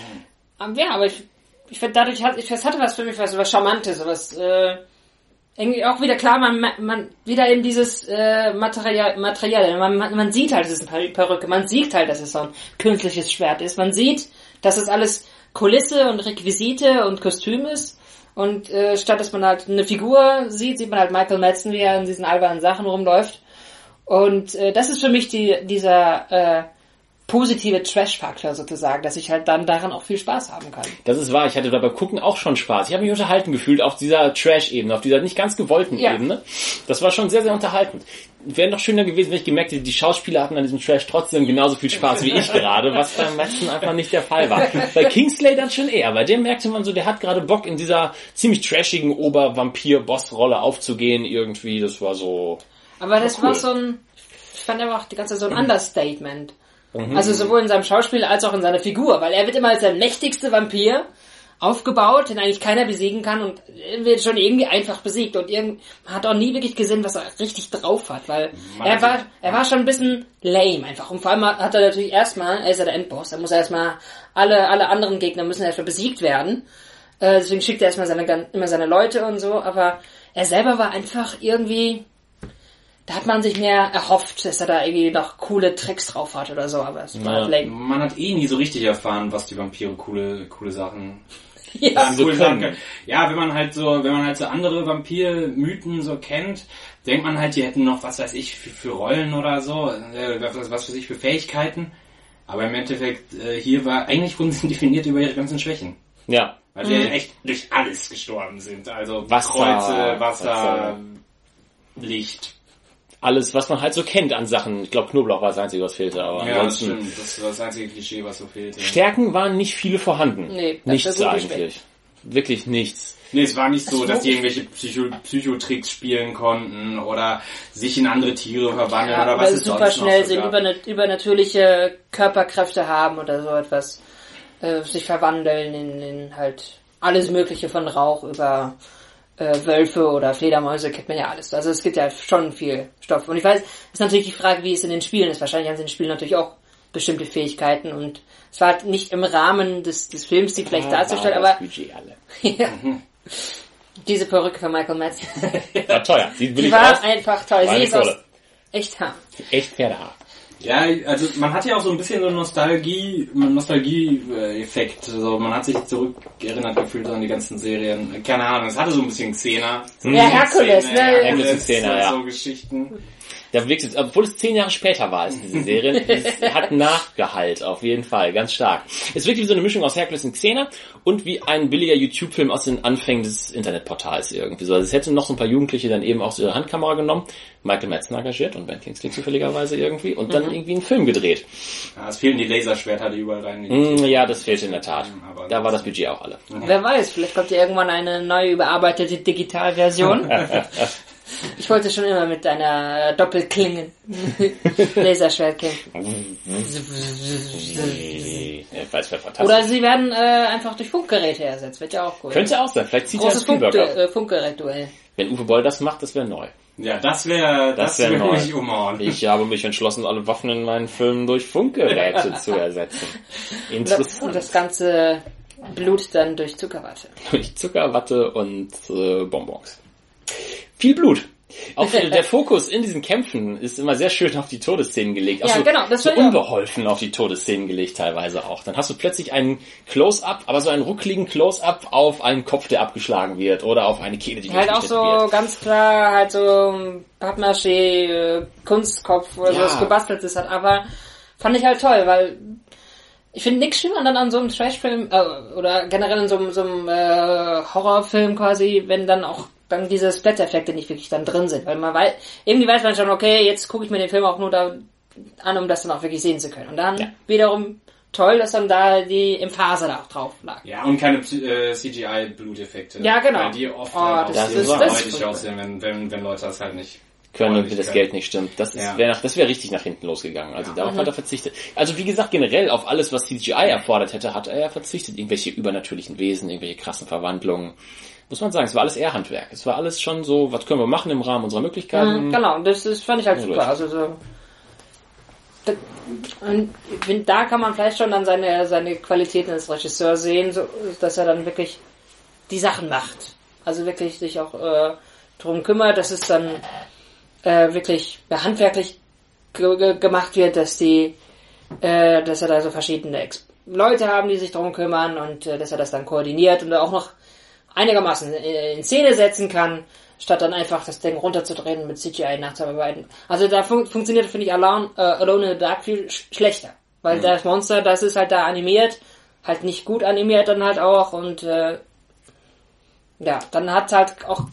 Ähm, Ja, aber ich, ich finde, dadurch hat, ich, das hatte was für mich, was, was Charmantes, was, äh, irgendwie auch wieder klar, man, man, wieder eben dieses, äh, Material, Material, man, man, man sieht halt, es ist eine Perücke, man sieht halt, dass es so ein künstliches Schwert ist, man sieht, dass es alles Kulisse und Requisite und Kostüm ist, und, äh, statt dass man halt eine Figur sieht, sieht man halt Michael Madsen, wie er in diesen albernen Sachen rumläuft, und, äh, das ist für mich die, dieser, äh, positive Trash-Faktor sozusagen, dass ich halt dann daran auch viel Spaß haben kann. Das ist wahr, ich hatte dabei Gucken auch schon Spaß. Ich habe mich unterhalten gefühlt auf dieser Trash-Ebene, auf dieser nicht ganz gewollten Ja. Ebene. Das war schon sehr, sehr unterhaltend. Wäre noch schöner gewesen, wenn ich gemerkt hätte, die Schauspieler hatten an diesem Trash trotzdem genauso viel Spaß wie ich gerade, was beim Madsen einfach nicht der Fall war. Bei Kingsley dann schon eher, bei dem merkte man so, der hat gerade Bock in dieser ziemlich trashigen Ober-Vampir-Boss-Rolle aufzugehen irgendwie. Das war so... Aber das cool. war so ein, ich fand aber auch die ganze Zeit so ein Understatement. Also sowohl in seinem Schauspiel als auch in seiner Figur, weil er wird immer als der mächtigste Vampir aufgebaut, den eigentlich keiner besiegen kann, und er wird schon irgendwie einfach besiegt, und irgend, man hat auch nie wirklich gesehen, was er richtig drauf hat, weil er war, er war schon ein bisschen lame einfach, und vor allem hat er natürlich erstmal, er ist ja der Endboss, da muss er erstmal, alle, alle anderen Gegner müssen erstmal besiegt werden, äh, deswegen schickt er erstmal seine, immer seine Leute und so, aber er selber war einfach irgendwie, da hat man sich mehr erhofft, dass er da irgendwie noch coole Tricks drauf hat oder so, aber es war Ja. halt lame. Man hat eh nie so richtig erfahren, was die Vampire coole, coole Sachen Ja. so cool können. sagen können. Ja, wenn man halt so, wenn man halt so andere Vampir-Mythen so kennt, denkt man halt, die hätten noch, was weiß ich, für, für Rollen oder so, äh, was, was für sich für Fähigkeiten. Aber im Endeffekt, äh, hier war, eigentlich wurden sie definiert über ihre ganzen Schwächen. Ja. Weil sie echt durch alles gestorben sind. Also Wasser, Kreuze, Wasser, Wasser. Licht. Alles, was man halt so kennt an Sachen. Ich glaube, Knoblauch war das Einzige, was fehlte, aber Ja, das ansonsten... stimmt. Das war das einzige Klischee, was so fehlte. Stärken waren nicht viele vorhanden. Nee, das nichts war gut eigentlich. Wirklich nichts. Nee, es war nicht so, Ach so. dass die irgendwelche Psycho Psychotricks spielen konnten oder sich in andere Tiere verwandeln Ja, oder oder was es super sonst schnell noch so sind, gab. übernat übernatürliche Körperkräfte haben oder so etwas, äh, sich verwandeln in, in halt alles Mögliche, von Rauch über äh, Wölfe oder Fledermäuse, kennt man ja alles. Also es gibt ja schon viel Stoff. Und ich weiß, ist natürlich die Frage, wie es in den Spielen ist. Wahrscheinlich haben sie in den Spielen natürlich auch bestimmte Fähigkeiten, und es war halt nicht im Rahmen des, des Films, die vielleicht darzustellen, War das aber Budget alle. ja. Diese Perücke von Michael Madsen, War teuer. Sieht die billig war aus. einfach toll. Meine Sie ist aus Kohle. echt Haar. Echt Pferdehaar. Ja, also man hat ja auch so ein bisschen so Nostalgie, Nostalgie-Effekt. Also man hat sich zurückerinnert gefühlt an die ganzen Serien. Keine Ahnung, es hatte so ein bisschen Xena. Ja, Herkules, ne? Herkules und Xena, ja. So Geschichten. Da wirkt, obwohl es zehn Jahre später war als diese Serie, es hat Nachgehalt, auf jeden Fall, ganz stark. Es wirkt wie so eine Mischung aus Herkules und Xena und wie ein billiger YouTube-Film aus den Anfängen des Internetportals irgendwie so. Also es hätten noch so ein paar Jugendliche dann eben auch so ihre Handkamera genommen, Michael Madsen engagiert und Ben Kingsley zufälligerweise irgendwie und dann mhm. irgendwie einen Film gedreht. Ja, es fehlten die Laserschwerter, die überall rein. Mm, ja, das fehlte in der Tat. Aber da war das Budget auch alle. Ja. Wer weiß, vielleicht kommt ja irgendwann eine neue überarbeitete Digitalversion. Ich wollte schon immer mit einer Doppelklingen Laserschwert kämpfen. Oder sie werden äh, einfach durch Funkgeräte ersetzt. Wird ja auch cool. Könnte auch sein. Vielleicht zieht Großes er das Funk, äh, Funkgerät-Duell. Wenn Uwe Boll das macht, das wäre neu. Ja, das wäre das, das wär wär nicht umhauen. Ich habe mich entschlossen, alle Waffen in meinen Filmen durch Funkgeräte zu ersetzen. Interessant. Und das ganze Blut dann durch Zuckerwatte. Durch Zuckerwatte und äh, Bonbons. Viel Blut. Auch der Fokus in diesen Kämpfen ist immer sehr schön auf die Todesszenen gelegt. Auch ja, so, genau, das so unbeholfen auf die Todesszenen gelegt teilweise auch. Dann hast du plötzlich einen Close-Up, aber so einen ruckligen Close-Up auf einen Kopf, der abgeschlagen wird oder auf eine Kehle, die halt auch so wird. Ganz klar halt so Pappmaché, Kunstkopf oder ja. so was gebasteltes hat. Aber fand ich halt toll, weil ich finde nichts schlimmer dann an so einem Trashfilm äh, oder generell in so einem, so einem äh, Horrorfilm quasi, wenn dann auch dann diese Splatter-Effekte nicht wirklich dann drin sind, weil man weiß, irgendwie weiß man schon, okay, jetzt gucke ich mir den Film auch nur da an, um das dann auch wirklich sehen zu können. Und dann ja. wiederum toll, dass dann da die Emphase da auch drauf lag. Ja, und keine äh, C G I-Bluteffekte. Ja, genau. Weil die oft oh, halt das, aussehen, ist, so das freudig aussehen, wenn, wenn, wenn Leute das halt nicht können und das Geld nicht stimmt. Das ja. wäre das wäre richtig nach hinten losgegangen. Also ja. darauf mhm. hat er verzichtet. Also wie gesagt, generell auf alles, was C G I erfordert hätte, hat er ja verzichtet. Irgendwelche übernatürlichen Wesen, irgendwelche krassen Verwandlungen. Muss man sagen, es war alles eher Handwerk. Es war alles schon so, was können wir machen im Rahmen unserer Möglichkeiten. Mhm, genau, das, das fand ich halt ja, super. Also so, da, und ich finde, da kann man vielleicht schon dann seine, seine Qualitäten als Regisseur sehen, so, dass er dann wirklich die Sachen macht. Also wirklich sich auch äh, drum kümmert, dass es dann äh, wirklich ja, handwerklich ge- ge- gemacht wird, dass die, äh, dass er da so verschiedene Ex- Leute haben, die sich drum kümmern und äh, dass er das dann koordiniert und auch noch einigermaßen in Szene setzen kann, statt dann einfach das Ding runterzudrehen und mit C G I nachzuarbeiten. Also da fun- funktioniert, finde ich, Alone, äh, Alone in the Dark viel sch- schlechter. Weil mhm. das Monster, das ist halt da animiert, halt nicht gut animiert dann halt auch und äh, ja, dann hat halt auch,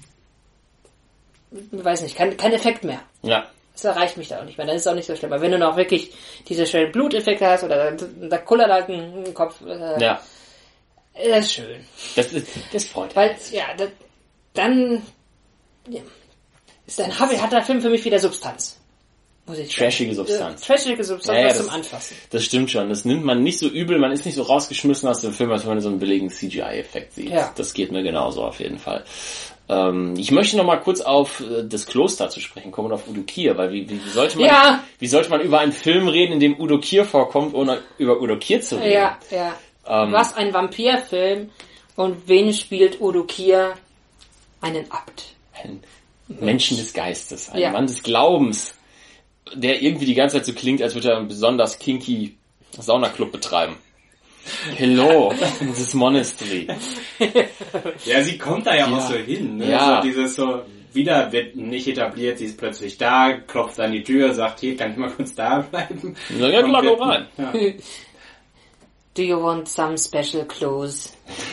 ich weiß nicht, kein, kein Effekt mehr. Ja. Das erreicht mich da auch nicht mehr, dann ist es auch nicht so schlimm. Aber wenn du noch wirklich diese schönen Bluteffekte hast oder da, da kullert halt ein Kopf, äh, ja. das ist schön. Das, ist, das freut Weil, ja, das, dann ja, ist dann hat der Film für mich wieder Substanz. Muss ich Trashige Substanz. Ja, trashige Substanz ja, ja, zum das, Anfassen. Das stimmt schon. Das nimmt man nicht so übel, man ist nicht so rausgeschmissen aus dem Film, als wenn man so einen billigen C G I-Effekt sieht. Ja. Das geht mir genauso auf jeden Fall. Ähm, ich möchte noch mal kurz auf äh, das Kloster zu sprechen kommen und auf Udo Kier, weil wie, wie, wie sollte man ja. wie sollte man über einen Film reden, in dem Udo Kier vorkommt, ohne über Udo Kier zu reden? Ja, ja. Ähm, Was ein Vampirfilm und wen spielt Udo Kier? Einen Abt. Einen Menschen des Geistes, einen ja. Mann des Glaubens, der irgendwie die ganze Zeit so klingt, als würde er einen besonders kinky Saunaclub betreiben. Hello, this monastery. Ja, sie kommt da ja, ja. auch so hin. Ne? Ja. So dieses so, wieder wird nicht etabliert, sie ist plötzlich da, klopft an die Tür, sagt, hier, kann ich mal kurz da bleiben? Na ja, klar, doch rein. Ja. Do you want some special clothes?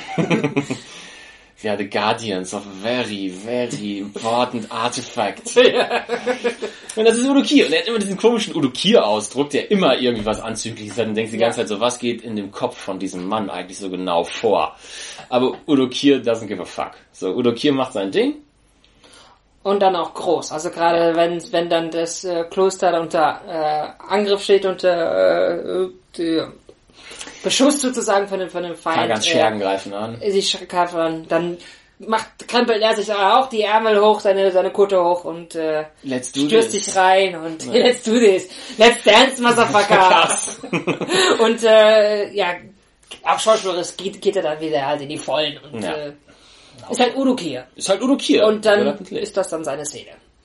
Ja, the guardians of very, very important artifact. Und das ist Udo Kier. Und er hat immer diesen komischen Udo Kier-Ausdruck, der immer irgendwie was Anzügliches hat. Und denkst die ganze Zeit so, was geht in dem Kopf von diesem Mann eigentlich so genau vor? Aber Udo Kier doesn't give a fuck. So, Udo Kier macht sein Ding. Und dann auch groß. Also gerade ja. wenn wenn dann das äh, Kloster unter äh, Angriff steht, unter äh, die Beschuss sozusagen von dem, von dem Feind. Kann ganz Schergen äh, greifen an. Sich greifen, dann macht, krempelt er sich auch die Ärmel hoch, seine, seine Kutte hoch und äh, stürzt sich rein und ja. let's do this. Let's dance, motherfuckers. Und äh, ja, auch schauspielerisch geht, geht er dann wieder halt in die Vollen und ja. äh, ist halt Udo Kier. Ist halt Udo Kier. Und dann ist das dann seine Szene.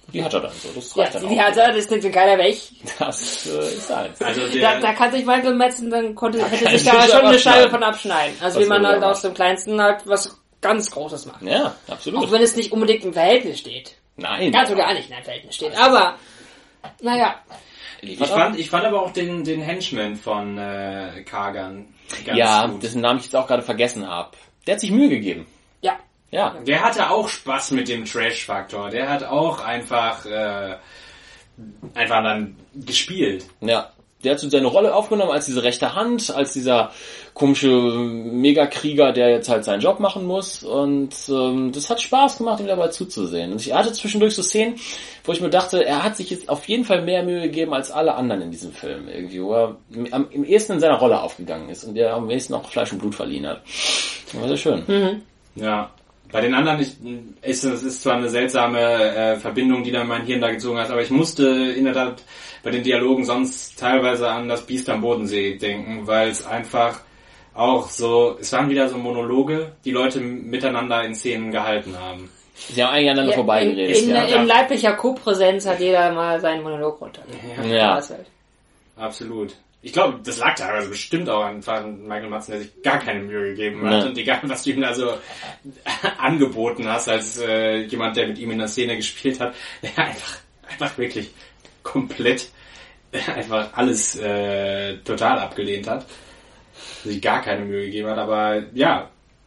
Die hat er dann so. Das Ja, reicht dann die auch. hat er, das nimmt keiner weg. Das äh, ist eins. Also Da, der, da kann sich Michael Madsen, dann konnte, hätte kann sich da sich schon eine abschneiden. Scheibe von abschneiden. Also Was wie man soll halt er aus dem Kleinsten halt was ganz Großes macht. Ja, absolut. Auch wenn es nicht unbedingt im Verhältnis steht. Nein. Ganz oder gar nicht in einem Verhältnis steht. Aber, naja. ich fand, ich fand aber auch den, den Henchman von äh, Kagan ganz Ja, gut. dessen Namen ich jetzt auch gerade vergessen habe. Der hat sich Mühe gegeben. Ja. Ja. Der hatte auch Spaß mit dem Trash-Faktor. Der hat auch einfach, äh, einfach dann gespielt. Ja. Der hat so seine Rolle aufgenommen als diese rechte Hand, als dieser komische Megakrieger, der jetzt halt seinen Job machen muss. Und ähm, das hat Spaß gemacht, ihm dabei zuzusehen. Und ich hatte zwischendurch so Szenen, wo ich mir dachte, er hat sich jetzt auf jeden Fall mehr Mühe gegeben als alle anderen in diesem Film. Irgendwie, wo er am, im ehesten in seiner Rolle aufgegangen ist und der am ehesten auch Fleisch und Blut verliehen hat. Das war sehr schön. Mhm. Ja. Bei den anderen ist, ist es ist zwar eine seltsame äh, Verbindung, die dann mein Hirn da gezogen hat, aber ich musste in der Tat bei den Dialogen sonst teilweise an das Biest am Bodensee denken, weil es einfach auch so, es waren wieder so Monologe, die Leute miteinander in Szenen gehalten haben. Sie haben eigentlich aneinander Ja, vorbeigeredet. in, in, ja. in leiblicher Co-Präsenz hat jeder mal seinen Monolog runter. Ja. Das halt. Absolut. Ich glaube, das lag teilweise bestimmt auch einfach an Michael Madsen, der sich gar keine Mühe gegeben hat. Nee. Und egal, was du ihm da so angeboten hast, als äh, jemand, der mit ihm in der Szene gespielt hat, der einfach, einfach wirklich komplett einfach alles äh, total abgelehnt hat. Sich gar keine Mühe gegeben hat. Aber ja,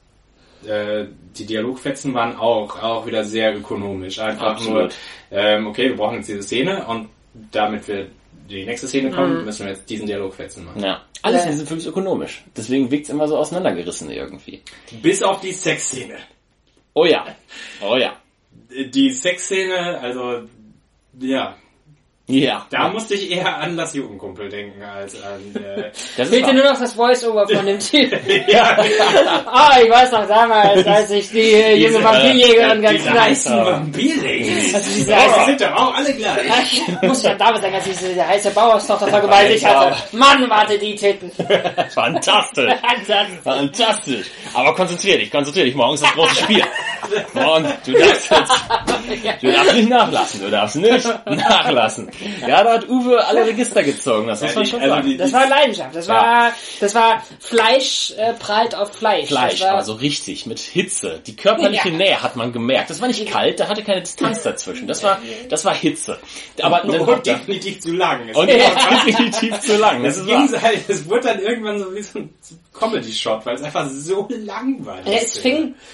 äh, die Dialogfetzen waren auch, auch wieder sehr ökonomisch. Einfach Absolut. nur, ähm, okay, wir brauchen jetzt diese Szene und damit wir die nächste Szene kommen, Mhm. müssen wir jetzt diesen Dialogfetzen machen. Ja. Alles Ja. in diesem Film ist ökonomisch. Deswegen wirkt's immer so auseinandergerissen irgendwie. Bis auf die Sexszene. Oh ja. Oh ja. Die Sexszene, also, ja, Ja. da musste ich eher an das Jugendkumpel denken, als an, äh, Das ist Fehlte wahr. nur noch das Voice-Over von dem Typ. Ah, ich weiß noch damals, als ich die äh, junge Diese, Vampirjägerin ganz diese klein... heißen Vampirladies. Also diese Ja, heiße- die sind doch auch alle gleich. Ich muss ja damals sagen, als ich diese heiße Bauerstochter vergewaltigt hatte. Mann, warte, die Titten. Fantastisch. Fantastisch. Aber konzentrier dich, konzentrier dich. Morgen ist das große Spiel. Morgen, du darfst jetzt, du darfst nicht nachlassen, du darfst nicht nachlassen. Ja, da hat Uwe alle Register gezogen, das muss man schon Also sagen. die- Das war Leidenschaft. Das war, das war Fleisch äh, prallt auf Fleisch. Fleisch, Das war, aber so richtig, mit Hitze. Die körperliche Ja. Nähe hat man gemerkt. Das war nicht kalt, da hatte keine Distanz dazwischen. Das war, das war Hitze. Aber dann Und definitiv zu lang. Es und ging- definitiv zu lang. Das es ist ging wahr. halt, es wurde dann irgendwann so wie so ein Comedy-Shot, weil es einfach so lang war. die Ja, es Szene. fing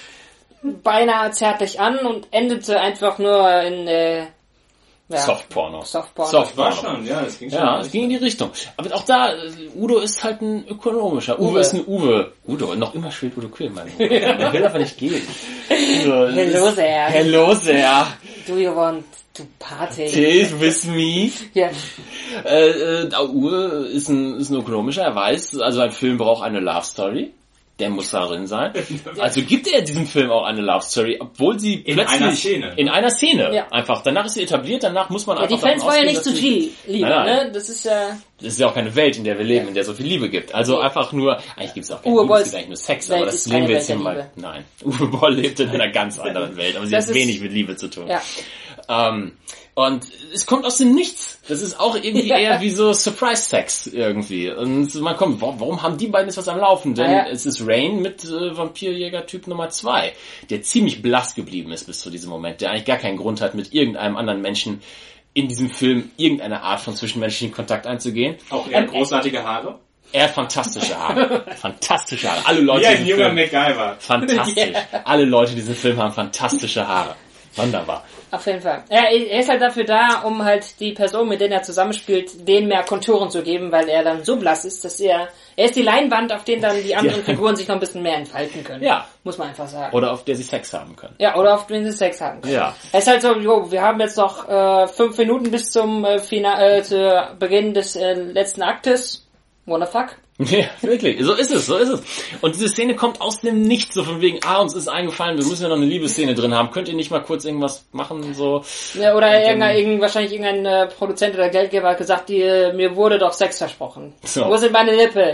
beinahe zärtlich an und endete einfach nur in äh, ja, Softporno. Softporno. War Softporno. schon, ja, es ging schon. Ja, es ging in die Richtung. Aber auch da, äh, Udo ist halt ein ökonomischer. Uwe, Uwe. ist ein Uwe. Udo, noch immer spielt Udo Kühlmann. Der will aber nicht gehen. Udo, das Hello ist- there. Hello there. Do you want to party? Take with me. Ja. Äh, äh, Uwe ist ein, ist ein ökonomischer, er weiß, also ein Film braucht eine Love Story. Der muss darin sein. Also gibt er diesem Film auch eine Love Story, obwohl sie In plötzlich einer Szene. in einer Szene Ja. einfach. Danach ist sie etabliert, danach muss man Ja, einfach die Fans davon wollen ja ausgehen, nicht zu dass sie- viel Liebe, Nein, nein. ne? Das ist ja... Das ist ja auch keine Welt, in der wir leben, in der so viel Liebe gibt. Also einfach nur, eigentlich gibt es auch keine Uwe Liebe, es Bolls gibt eigentlich nur Sex, Welt aber das ist leben keine wir jetzt Welt hier der mal. Nein, Uwe Boll lebt in einer ganz anderen Welt, aber sie Das hat ist- wenig mit Liebe zu tun. Ja. Ähm, und es kommt aus dem Nichts. Das ist auch irgendwie Ja. eher wie so Surprise-Sex irgendwie. Und man kommt, warum, warum haben die beiden jetzt was am Laufen? Denn Ah, ja. es ist Rain mit äh, Vampirjäger-Typ Nummer zwei, der ziemlich blass geblieben ist bis zu diesem Moment, der eigentlich gar keinen Grund hat, mit irgendeinem anderen Menschen in diesem Film irgendeine Art von zwischenmenschlichen Kontakt einzugehen. Auch eher Ähm, großartige Haare. Er hat fantastische Haare. Fantastische Haare. Alle Leute Wie in ein diesem junger Film. MacGyver. Fantastisch. Alle Leute in diesem Film haben fantastische Haare. Wunderbar. Auf jeden Fall. Ja, er ist halt dafür da, um halt die Person, mit denen er zusammenspielt, denen mehr Konturen zu geben, weil er dann so blass ist, dass er, er ist die Leinwand, auf denen dann die anderen Ja. Figuren sich noch ein bisschen mehr entfalten können. Ja. Muss man einfach sagen. Oder auf der sie Sex haben können. Ja, oder auf denen sie Sex haben können. Ja. Es ist halt so, jo, wir haben jetzt noch äh, fünf Minuten bis zum äh, Fina äh, zu Beginn des äh, letzten Aktes. Wanna fuck? Ja, wirklich. So ist es, so ist es. Und diese Szene kommt aus dem Nichts, so von wegen, ah, uns ist eingefallen, wir müssen ja noch eine Liebesszene drin haben. Könnt ihr nicht mal kurz irgendwas machen, so? Ja, oder irgendein, irgendein, wahrscheinlich irgendein äh, Produzent oder Geldgeber hat gesagt, die, äh, mir wurde doch Sex versprochen. So. Wo sind meine Nippel?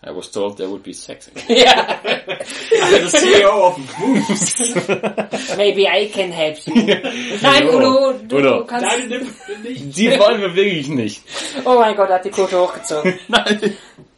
I was told there would be sex. Ja. The C E O of Moves. Maybe I can help you. Nein, Udo, du Udo. kannst... Nein, nimm nicht. Die wollen wir wirklich nicht. Oh mein Gott, er hat die Quote hochgezogen. Nein.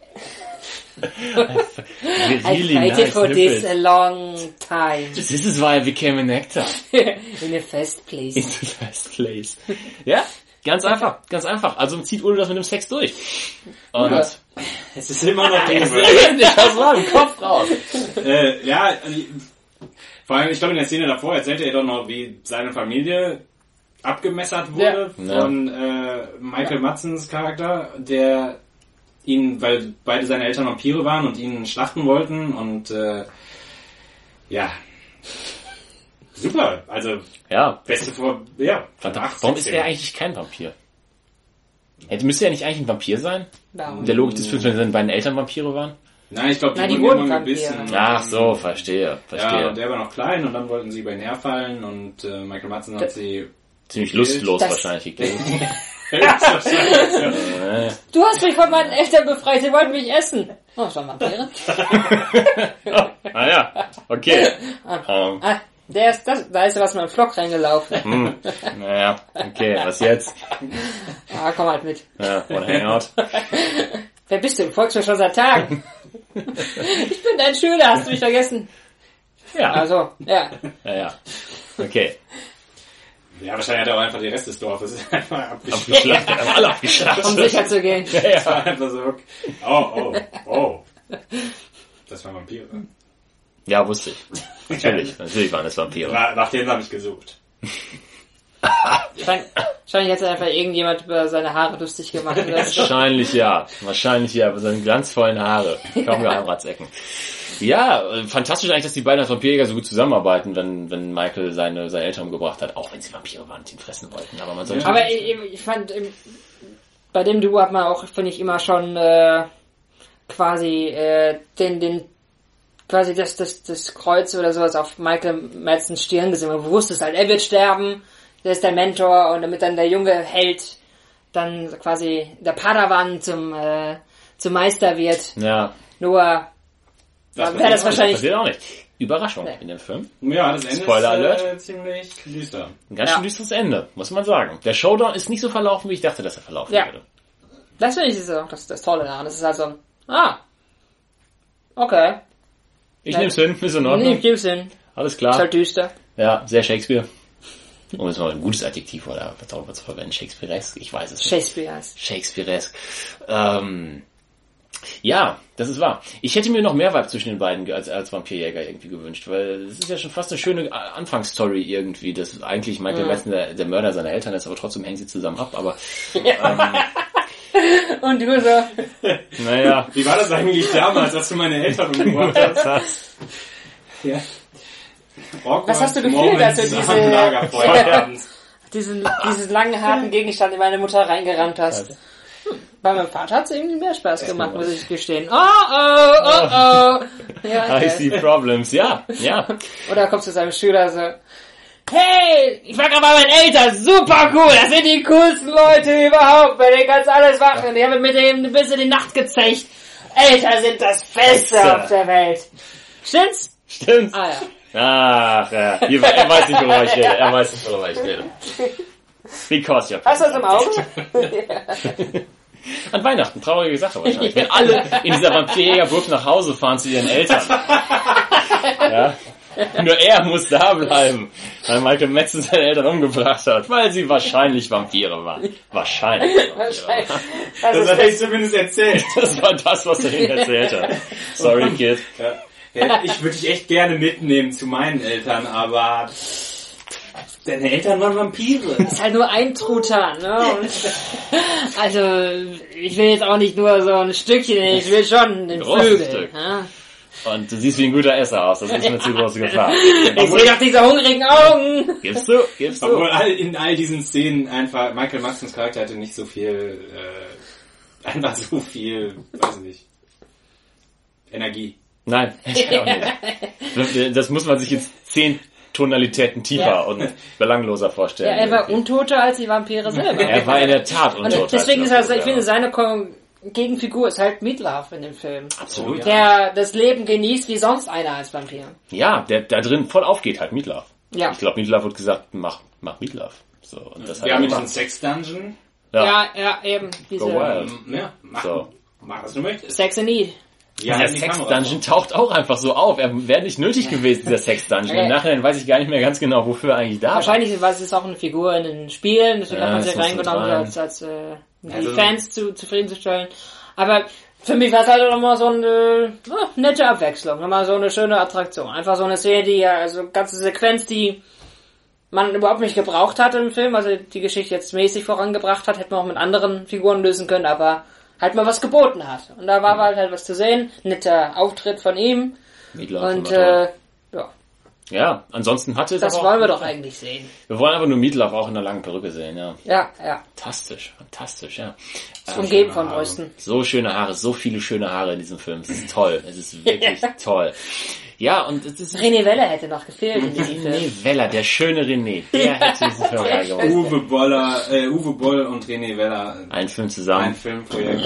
I waited for this a long time. This is why I became an actor. In the first place. In the first place. Ja, ganz einfach, ganz einfach. Also zieht Udo das mit dem Sex durch. Und Ja. Es ist immer noch ich was war im Kopf raus. äh, ja, also, vor allem, ich glaube, in der Szene davor erzählte er doch noch, wie seine Familie abgemessert wurde Ja. von äh, Michael Madsens Charakter, der ihn, weil beide seine Eltern Vampire waren und ihn schlachten wollten und äh, ja, super, also Ja, beste vor, ja, verdammt. acht, Warum ist sechzehn. er eigentlich kein Vampir? Hätte, müsste er nicht eigentlich ein Vampir sein? Warum? Der Logik des Films, wenn seine beiden Eltern Vampire waren? Nein, ich glaube, die, Nein, die wurden wurden irgendwann Vampire. gebissen. Ach so, verstehe, verstehe. Ja, und der war noch klein und dann wollten sie über ihn herfallen und äh, Michael Madsen hat Das- sie Ziemlich lustlos Das- wahrscheinlich gekillt. höchstwahrscheinlich, Du hast mich von meinen Eltern befreit, sie wollten mich essen. Oh, das waren Vampire. Ah ja, okay. Ähm, Ah, der ist, das, da ist was mit dem Flock reingelaufen. hm, naja, okay, was jetzt? Ah, komm halt mit. Ja, wanna hang out? Wer bist du? Du folgst mir schon seit Tagen. Ich bin dein Schüler, hast du mich vergessen? Ja, Also, ja. ja, ja. Okay. Ja, wahrscheinlich hat er auch einfach die Rest des Dorfes einfach abgeschlachtet. Abgeschlachtet, haben alle abgeschlachtet. Um sicher zu gehen. Ja, Das ja. war einfach so, okay. Oh, oh, oh. Das waren Vampire. Ja, wusste ich. Natürlich, natürlich waren es Vampire. Nach, nach denen habe ich gesucht. Wahrscheinlich, wahrscheinlich hat einfach irgendjemand über seine Haare lustig gemacht. Oder so. Wahrscheinlich ja. Wahrscheinlich ja, mit seinen glanzvollen Haare. Kaum Geheimratsecken. Ja, äh, fantastisch eigentlich, dass die beiden als Vampirjäger so gut zusammenarbeiten, wenn, wenn Michael seine, seine Eltern umgebracht hat. Auch wenn sie Vampire waren und ihn fressen wollten. Aber man sollte... Aber ich, ich fand, im- bei dem Duo hat man auch, finde ich, immer schon äh, quasi äh, den, den quasi das, das, das Kreuz oder sowas auf Michael Madsens Stirn gesehen. Man wusste es halt, er wird sterben, der ist der Mentor und damit dann der junge Held dann quasi der Padawan zum, äh, zum Meister wird. Ja, Nur Das wäre das das wahrscheinlich... passiert auch nicht. Überraschung Nee. in dem Film. Ja, das Ende Spoiler ist Alert. äh, ziemlich düster. Ein ganz Ja. schön düsteres Ende, muss man sagen. Der Showdown ist nicht so verlaufen, wie ich dachte, dass er verlaufen Ja. würde. Das finde ich so, das, das Tolle daran. Das ist also, ah, okay. Ich Ja. nehm's hin, ist in Nee, Ordnung. gibt's hin. Alles Ist klar. halt düster. Ja, sehr Shakespeare. Um jetzt mal ein gutes Adjektiv oder was auch immer zu verwenden. Shakespearesk, ich weiß es nicht. Shakespeare ist. Shakespearesk. Ähm, ja, das ist wahr. Ich hätte mir noch mehr Vibe zwischen den beiden ge- als, als Vampirjäger irgendwie gewünscht, weil es ist ja schon fast eine schöne A- Anfangsstory irgendwie, dass eigentlich Michael Mhm. Madsen der, der Mörder seiner Eltern ist, aber trotzdem hängen sie zusammen ab, aber Und du so, naja. Wie war das eigentlich damals, als du meine Eltern umgebracht hast? Ja. Awkward Was hast du gefühlt, Moments als du diese- am Lagerfeuerabend. diesen, diesen langen, harten Gegenstand in meine Mutter reingerannt hast. Hm. Bei meinem Vater hat es irgendwie mehr Spaß gemacht, muss ich gestehen. Oh, oh, oh, oh. Ja, I see okay. problems, ja, ja. Oder kommst du zu seinem Schüler so, hey, ich war gerade bei meinen Eltern, super cool, das sind die coolsten Leute überhaupt, bei denen kannst du alles machen. Die haben mit dem bis in die Nacht gezecht. Eltern sind das Beste auf der Welt. Stimmt's? Stimmt's? Ah ja. Ach, ja. Hier, er weiß nicht, worüber ich rede. Er weiß nicht, worüber ich rede. Because you're... Hast du das im Auge? An Weihnachten, traurige Sache wahrscheinlich. Wenn alle in dieser Vampirjägerburg nach Hause fahren zu ihren Eltern. Ja. Nur er muss da bleiben, weil Michael Madsen seine Eltern umgebracht hat, weil sie wahrscheinlich Vampire waren. Wahrscheinlich Vampire Wahrscheinlich. waren. Das Das ist hat er zumindest erzählt. Das war das, was er ihnen erzählt hat. Sorry, Kid. Ja. Ja, ich würde dich echt gerne mitnehmen zu meinen Eltern, aber deine Eltern waren Vampire. ist halt nur ein Truthahn, ne? Und also, ich will jetzt auch nicht nur so ein Stückchen, ich will schon den Großes Flügel. Stück. Ja? Und du siehst wie ein guter Esser aus, das ist eine zu große Gefahr. Ich sehe doch diese hungrigen Augen. Gibst du? Gibst du? Obwohl all, in all diesen Szenen einfach, Michael Madsens Charakter hatte nicht so viel, äh, einfach so viel, weiß ich nicht, Energie. Nein, hätte auch nicht. Das muss man sich jetzt zehn Tonalitäten tiefer Ja. und belangloser Ja, vorstellen. er war untoter als die Vampire selber. Er war in der Tat Und untot. deswegen ist als also, ich finde Vampir. seine Kon Gegenfigur ist halt Meatloaf in dem Film. Absolut. Der das Leben genießt wie sonst einer als Vampir. Ja, der da drin voll aufgeht, halt Meatloaf. Ja. Ich glaube, Meatloaf wird gesagt, mach, mach Meatloaf. So, und das Wir hat haben er diesen Sex-Dungeon. ja. Ja, ja, eben. Diese Go wild. Ja, mach, So. mach was du möchtest. Sex and Need. Ja, Dieser die Kamera Sex-Dungeon taucht auch einfach so auf. Er wäre nicht nötig gewesen, dieser Sex-Dungeon. Im Nachhinein weiß ich gar nicht mehr ganz genau, wofür er eigentlich da war. Wahrscheinlich war es auch eine Figur in den Spielen, deswegen Ja, hat man das sich muss reingenommen, mit rein. als, als äh, die Also- Fans zu, zufriedenzustellen. Aber für mich war es halt nochmal so eine oh, nette Abwechslung, nochmal so eine schöne Attraktion. Einfach so eine Szene, die ja, also ganze Sequenz, die man überhaupt nicht gebraucht hat im Film, also die Geschichte jetzt mäßig vorangebracht hat, hätte man auch mit anderen Figuren lösen können, aber halt mal was geboten hat. Und da war halt, halt was zu sehen, netter Auftritt von ihm. Meatloaf Und immer toll. äh, ja, Ja, ansonsten hatte es das aber wollen wir auch, doch eigentlich sehen. Wir wollen einfach nur Meatloaf auch in einer langen Perücke sehen, ja. Ja, ja. Fantastisch, fantastisch, ja. Ist umgeben von Haare. Brüsten. So schöne Haare, so viele schöne Haare in diesem Film. Es ist toll. Es ist wirklich toll. Ja, und es ist René Weller hätte noch gefehlt in diesem Film. René Weller, der schöne René. Der hätte diesen Film reingebracht. Uwe Boller, äh, Uwe Boll und René Weller. Ein Film Ein zusammen. Filmprojekt.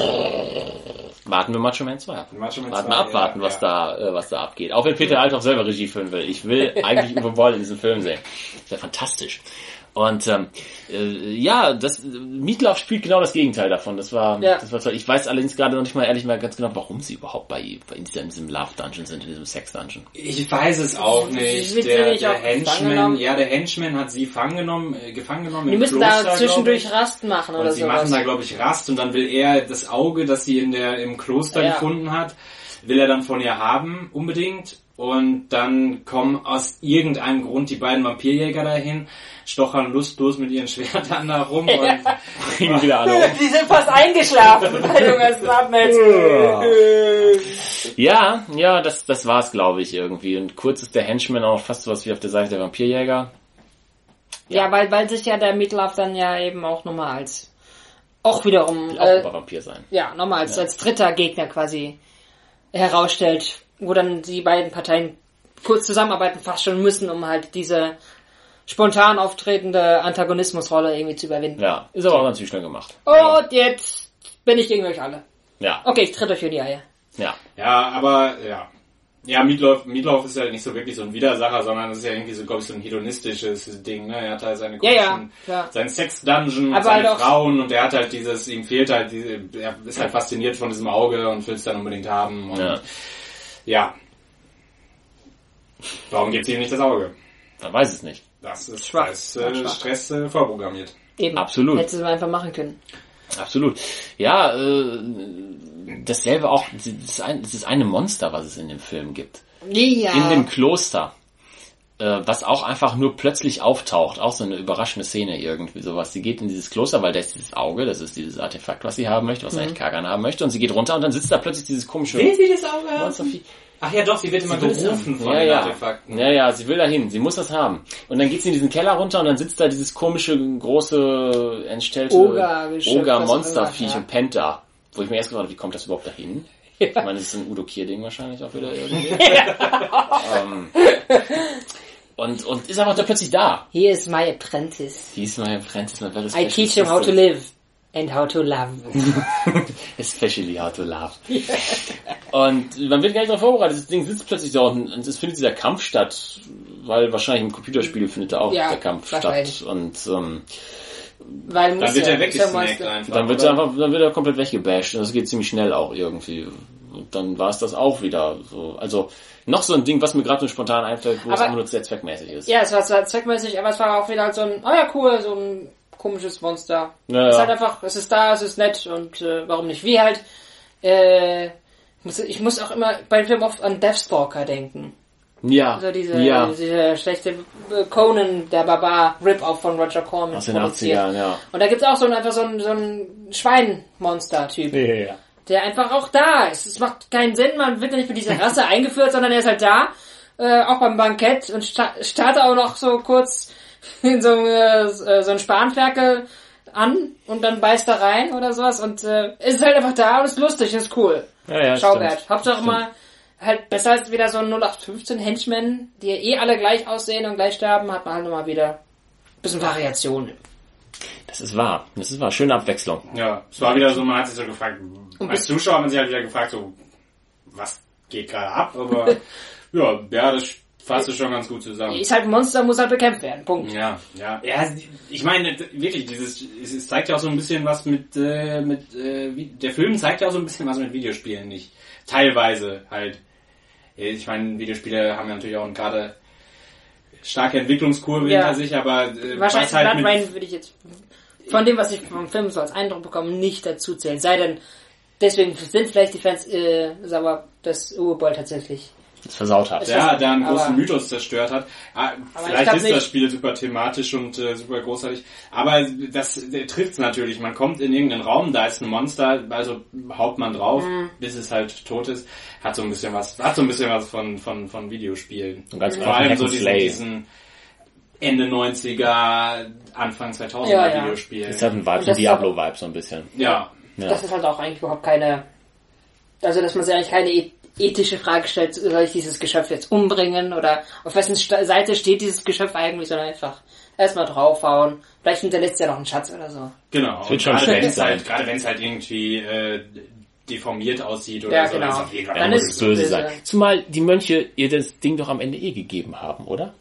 Warten wir Macho Man zwei. Macho Man Warten zwei, wir abwarten, ja, was ja. da, äh, was da abgeht. Auch wenn Peter Althoff selber Regie führen will. Ich will eigentlich Uwe Boll in diesem Film sehen. Das wäre fantastisch. Und ähm, äh, ja, das Meatloaf spielt genau das Gegenteil davon. Das war, Ja. das war toll. Ich weiß allerdings gerade noch nicht mal ehrlich mal ganz genau, warum sie überhaupt bei, bei in diesem, in diesem Love Dungeon sind, in diesem Sex Dungeon. Ich weiß es auch Sie nicht. wird Der, sie nicht der auch gefangen Henchman, genommen? ja, der Henchman hat sie fangen genommen, äh, gefangen genommen Die im müssen Kloster, da zwischendurch glaub ich. Rast machen Und oder sie sowas. machen da, glaube ich, Rast und dann will er das Auge, das sie in der im Kloster Ja. gefunden hat, will er dann von ihr haben, unbedingt. Und dann kommen aus irgendeinem Grund die beiden Vampirjäger dahin, stochern lustlos mit ihren Schwertern da rum und Kriegen wieder alle um. Die sind fast eingeschlafen bei dem ersten Abmatch. Ja, ja, das, das war's, glaube ich, irgendwie. Und kurz ist der Henchman auch fast sowas wie auf der Seite der Vampirjäger. Ja, weil, weil sich ja der Meatloaf dann ja eben auch nochmal als, auch wiederum, Will auch äh, über Vampir sein. ja, nochmal als, als dritter Gegner quasi herausstellt, wo dann die beiden Parteien kurz zusammenarbeiten fast schon müssen, um halt diese spontan auftretende Antagonismusrolle irgendwie zu überwinden. Ja, ist aber auch ganz schnell gemacht. Und jetzt bin ich gegen euch alle. Ja, Okay, ich tritt euch in die Eier. ja. ja, aber ja. Ja, Meatloaf, Meatloaf ist ja nicht so wirklich so ein Widersacher, sondern es ist ja irgendwie so, glaube ich, so ein hedonistisches Ding, ne? Er hat halt seine Ja, ja, komischen, klar. seinen Sex-Dungeon und Aber seine halt auch- Frauen und er hat halt dieses, ihm fehlt halt diese, er ist halt fasziniert von diesem Auge und will es dann unbedingt haben und Ja. ja. Warum gibt's ihm nicht das Auge? Man weiß es nicht. Das ist Schwach. Stress, äh, Schwach. Stress äh, vorprogrammiert. Eben. Absolut. Hättest du einfach machen können. Absolut. Ja, äh, dasselbe auch, das ist, ein, das ist eine Monster, was es in dem Film gibt. Ja. In dem Kloster. Äh, was auch einfach nur plötzlich auftaucht. Auch so eine überraschende Szene irgendwie sowas. Sie geht in dieses Kloster, weil da ist dieses Auge, das ist dieses Artefakt, was sie haben möchte, was eigentlich Kagan haben möchte. Und sie geht runter und dann sitzt da plötzlich dieses komische Will sie das Auge haben? Monstervieh. Ach ja, doch, sie wird immer Sie will es gerufen haben. von ja, den ja. Artefakten. Ja, ja, sie will dahin, sie muss das haben. Und dann geht sie in diesen Keller runter und dann sitzt da dieses komische, große, entstellte Oger-Geschöpf, was auch Oger-Monsterviech immer, ja. und pennt da. Wo ich mir erst gefragt habe, wie kommt das überhaupt dahin? Ja. Ich meine, das ist ein Udo Kier-Ding wahrscheinlich auch wieder irgendwie. ähm, und, und ist einfach da plötzlich da. He is my apprentice. He's my apprentice, my very I special teach him how to assistant. live and how to love. Especially how to love. Und man wird gar nicht darauf vorbereitet. Das Ding sitzt plötzlich da und es findet dieser Kampf statt, weil wahrscheinlich im Computerspiel findet da auch Ja, der Kampf wahrscheinlich. statt. Und ähm, Weil muss Dann wird ja, er ist ja weggesnackt Monster. einfach. dann wird oder? er einfach, dann wird er komplett weggebasht und das geht ziemlich schnell auch irgendwie. Und dann war es das auch wieder so. Also noch so ein Ding, was mir gerade nur spontan einfällt, wo es Aber- einfach nur sehr zweckmäßig ist. Ja, es war zwar zweckmäßig, aber es war auch wieder halt so ein, oh ja cool, so ein komisches Monster. Ja, Es ist ja. halt einfach, es ist da, es ist nett und äh, warum nicht? Wie halt, äh, ich muss, ich muss auch immer bei dem Film oft an Deathstalker denken. Ja, Also diese, ja. diese schlechte äh, Conan, der Barbar, Rip-Off von Roger Corman Aus den produziert. achtzigern, ja. Und da gibt's auch so ein, einfach so ein, so ein Schweinmonster-Typ. Ja. Der einfach auch da ist. Es macht keinen Sinn, man wird nicht mit dieser Rasse eingeführt, sondern er ist halt da, äh, auch beim Bankett und sta startet auch noch so kurz in so, äh, so ein Spanferkel an und dann beißt er rein oder sowas und äh, ist halt einfach da und ist lustig, ist cool. Ja, ja, Schauwert. stimmt. Hauptsache Stimmt. mal halt besser als wieder so ein null acht fünfzehn Henchmen, die ja eh alle gleich aussehen und gleich sterben, hat man halt nochmal wieder ein bisschen Variation. Das ist wahr. Das ist wahr. Schöne Abwechslung. Ja, es war wieder so, man hat sich so gefragt, als Zuschauer hat man sich halt wieder gefragt, so, was geht gerade ab? Aber ja, ja, das fasst du schon ganz gut zusammen. Ist halt ein Monster, muss halt bekämpft werden. Punkt. Ja, ja. Ja, ich meine, wirklich, dieses, es zeigt ja auch so ein bisschen was mit, äh, mit, äh, der Film zeigt ja auch so ein bisschen was mit Videospielen nicht. Teilweise halt. Ich meine, Videospiele haben ja natürlich auch gerade starke Entwicklungskurve Ja. hinter sich, aber äh, Wahrscheinlich was halt Blood mit, Rain würde ich jetzt von dem, was ich vom Film so als Eindruck bekomme, nicht dazu zählen. Sei denn, deswegen sind vielleicht die Fans äh, sauer, dass Uwe Boll tatsächlich Das versaut hat. ja, da einen aber- großen Mythos zerstört hat. Ah, Aber vielleicht ich glaub ist nicht- das Spiel super thematisch und äh, super großartig, aber das trifft es natürlich. Man kommt in irgendeinen Raum, da ist ein Monster, also haut man drauf, Mhm. bis es halt tot ist. Hat so ein bisschen was, hat so ein bisschen was von von von Videospielen. Und ganz Vor einfach allem Hack so and diesen, Slay. diesen Ende neunziger, Anfang zweitausender Ja, ja. Videospiel. Das hat einen Vibe, Und so das Diablo-Vibe so ein bisschen. Ja. Ja. Das ist halt auch eigentlich überhaupt keine, also dass man sich eigentlich keine e- ethische Frage stellt, soll ich dieses Geschöpf jetzt umbringen oder auf wessen Sta- Seite steht dieses Geschöpf eigentlich, sondern einfach erstmal draufhauen. Vielleicht hinterlässt es ja noch einen Schatz oder so. Genau. wird Und schon gerade schlecht wenn es sein. halt, gerade wenn es halt irgendwie äh, deformiert aussieht oder Ja, so, genau. ist auf jeden Fall Dann muss ist es böse böse. sein. Zumal die Mönche ihr das Ding doch am Ende eh gegeben haben, oder?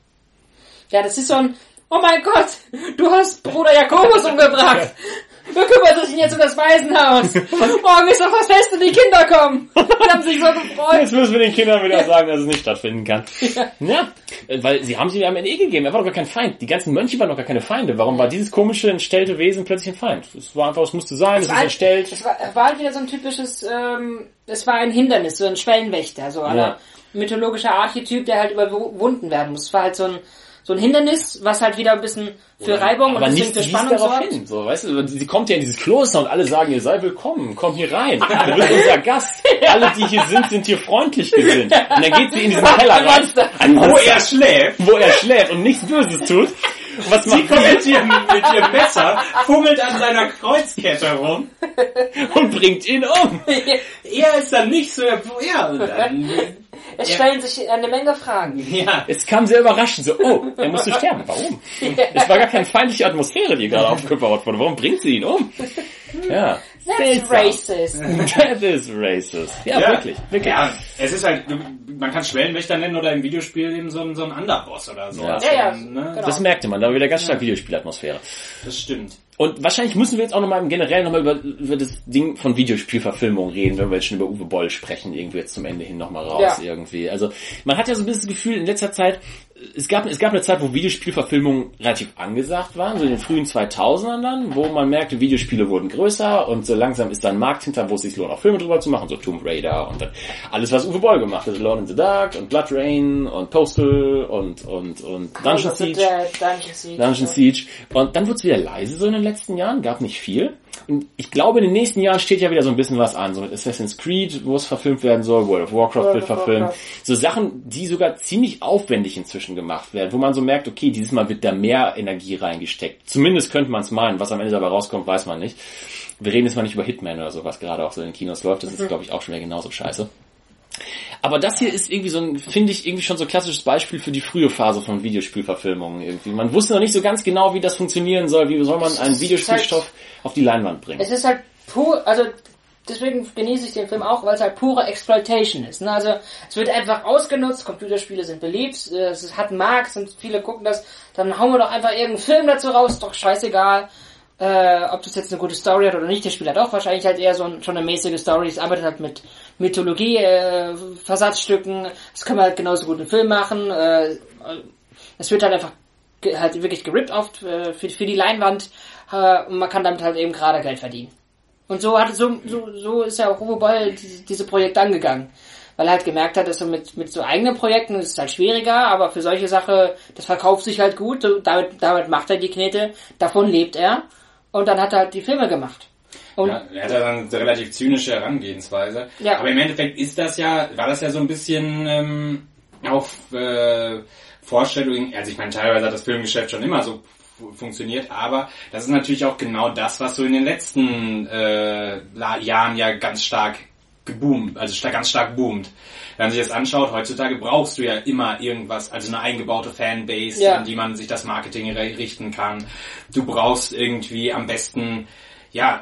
Ja, das ist so ein, oh mein Gott, du hast Bruder Jakobus umgebracht. Wer kümmert sich jetzt um das Waisenhaus? Morgen ist doch das Fest und die Kinder kommen. Die haben sich so gefreut. Jetzt müssen wir den Kindern wieder sagen, dass es nicht stattfinden kann. Ja, äh, weil sie haben sie am Ende eh gegeben. Er war doch gar kein Feind. Die ganzen Mönche waren doch gar keine Feinde. Warum war dieses komische, entstellte Wesen plötzlich ein Feind? Es war einfach, es musste sein, es ist war- entstellt. Es war, war halt wieder so ein typisches, ähm, es war ein Hindernis, so ein Schwellenwächter, so ein Ja. mythologischer Archetyp, der halt überwunden werden muss. Es war halt so ein, so ein Hindernis, was halt wieder ein bisschen für Reibung Aber und nicht deswegen für wies Spannung darauf sorgt. hin. So, weißt du, sie kommt ja in dieses Kloster und alle sagen, ihr seid willkommen, komm hier rein. Du bist unser Gast. Alle, die hier sind, sind hier freundlich gesinnt. Und dann geht sie in diesen Keller Ein rein, Monster. ein Wo Monster, er schläft. wo er schläft und nichts Böses tut. Und was Sie macht kommt mit ihrem, mit ihrem Messer, fummelt an seiner Kreuzkette rum. und bringt ihn um. Er ist dann nicht so, ja, und dann, Es Ja. stellen sich eine Menge Fragen. ja. Es kam sehr überraschend so, oh, er musste sterben. Warum? Es war gar keine feindliche Atmosphäre, die gerade aufgebaut wurde. Warum bringt sie ihn um? Ja. That's racist. That is racist. Ja, Ja. wirklich. wirklich. Ja, es ist halt, du- man kann Schwellenwächter nennen oder im Videospiel eben so ein, so ein Underboss oder so. Ja. Ja, ja, Ne? genau. Das merkte man, da war wieder ganz stark Videospielatmosphäre. Das stimmt. Und wahrscheinlich müssen wir jetzt auch nochmal im Generellen nochmal über, über das Ding von Videospielverfilmung reden, wenn wir jetzt schon über Uwe Boll sprechen, irgendwie jetzt zum Ende hin nochmal raus Ja. irgendwie. Also man hat ja so ein bisschen das Gefühl, in letzter Zeit, es gab, es gab eine Zeit, wo Videospielverfilmungen relativ angesagt waren, so in den frühen zweitausendern dann, wo man merkte, Videospiele wurden größer und so langsam ist da ein Markt hinter, wo es sich lohnt, auch Filme drüber zu machen, so Tomb Raider und dann alles, was Uwe Boll gemacht hat, Alone in the Dark und Blood Rain und Postal und, und, und Dungeon Also, Siege. der Dungeon Siege. Dungeon Siege. Und dann wurde es wieder leise so in den letzten Jahren, gab nicht viel. Und ich glaube, in den nächsten Jahren steht ja wieder so ein bisschen was an, so mit Assassin's Creed, wo es verfilmt werden soll, World of Warcraft World wird of verfilmt. Warcraft. So Sachen, die sogar ziemlich aufwendig inzwischen gemacht werden, wo man so merkt, okay, dieses Mal wird da mehr Energie reingesteckt. Zumindest könnte man es meinen, was am Ende dabei rauskommt, weiß man nicht. Wir reden jetzt mal nicht über Hitman oder so, was gerade auch so in den Kinos läuft, das ist, glaube ich, auch schon wieder genauso scheiße. Aber das hier ist irgendwie so ein, finde ich, irgendwie schon so ein klassisches Beispiel für die frühe Phase von Videospielverfilmungen irgendwie. Man wusste noch nicht so ganz genau, wie das funktionieren soll, wie soll man einen ist Videospielstoff halt- auf die Leinwand bringen. Es ist halt pur, also deswegen genieße ich den Film auch, weil es halt pure Exploitation ist. Ne? Also es wird einfach ausgenutzt, Computerspiele sind beliebt, äh, es hat einen Markt und viele gucken das, dann hauen wir doch einfach irgendeinen Film dazu raus, ist doch scheißegal, äh, ob das jetzt eine gute Story hat oder nicht. Der Spiel hat auch wahrscheinlich halt eher so ein, schon eine mäßige Story, es arbeitet halt mit Mythologie, äh, Versatzstücken, das können wir halt genauso gut einen Film machen, äh, es wird halt einfach ge- halt wirklich gerippt oft äh, für, für die Leinwand äh, und man kann damit halt eben gerade Geld verdienen. Und so hat so, so, so ist ja auch Uwe Boll diese, diese Projekte angegangen. Weil er halt gemerkt hat, dass so mit, mit so eigenen Projekten ist es halt schwieriger, aber für solche Sachen, das verkauft sich halt gut, so, damit, damit macht er die Knete, davon lebt er. Und dann hat er halt die Filme gemacht. Und Ja, er hat ja dann eine relativ zynische Herangehensweise. Ja. Aber im Endeffekt ist das ja, war das ja so ein bisschen ähm, auf äh, Vorstellungen, also ich meine, teilweise hat das Filmgeschäft schon immer so fu- funktioniert, aber das ist natürlich auch genau das, was so in den letzten äh, La- Jahren ja ganz stark geboomt, also sta- ganz stark boomt. Wenn man sich das anschaut, heutzutage brauchst du ja immer irgendwas, also eine eingebaute Fanbase, Ja. an die man sich das Marketing re- richten kann. Du brauchst irgendwie am besten, ja,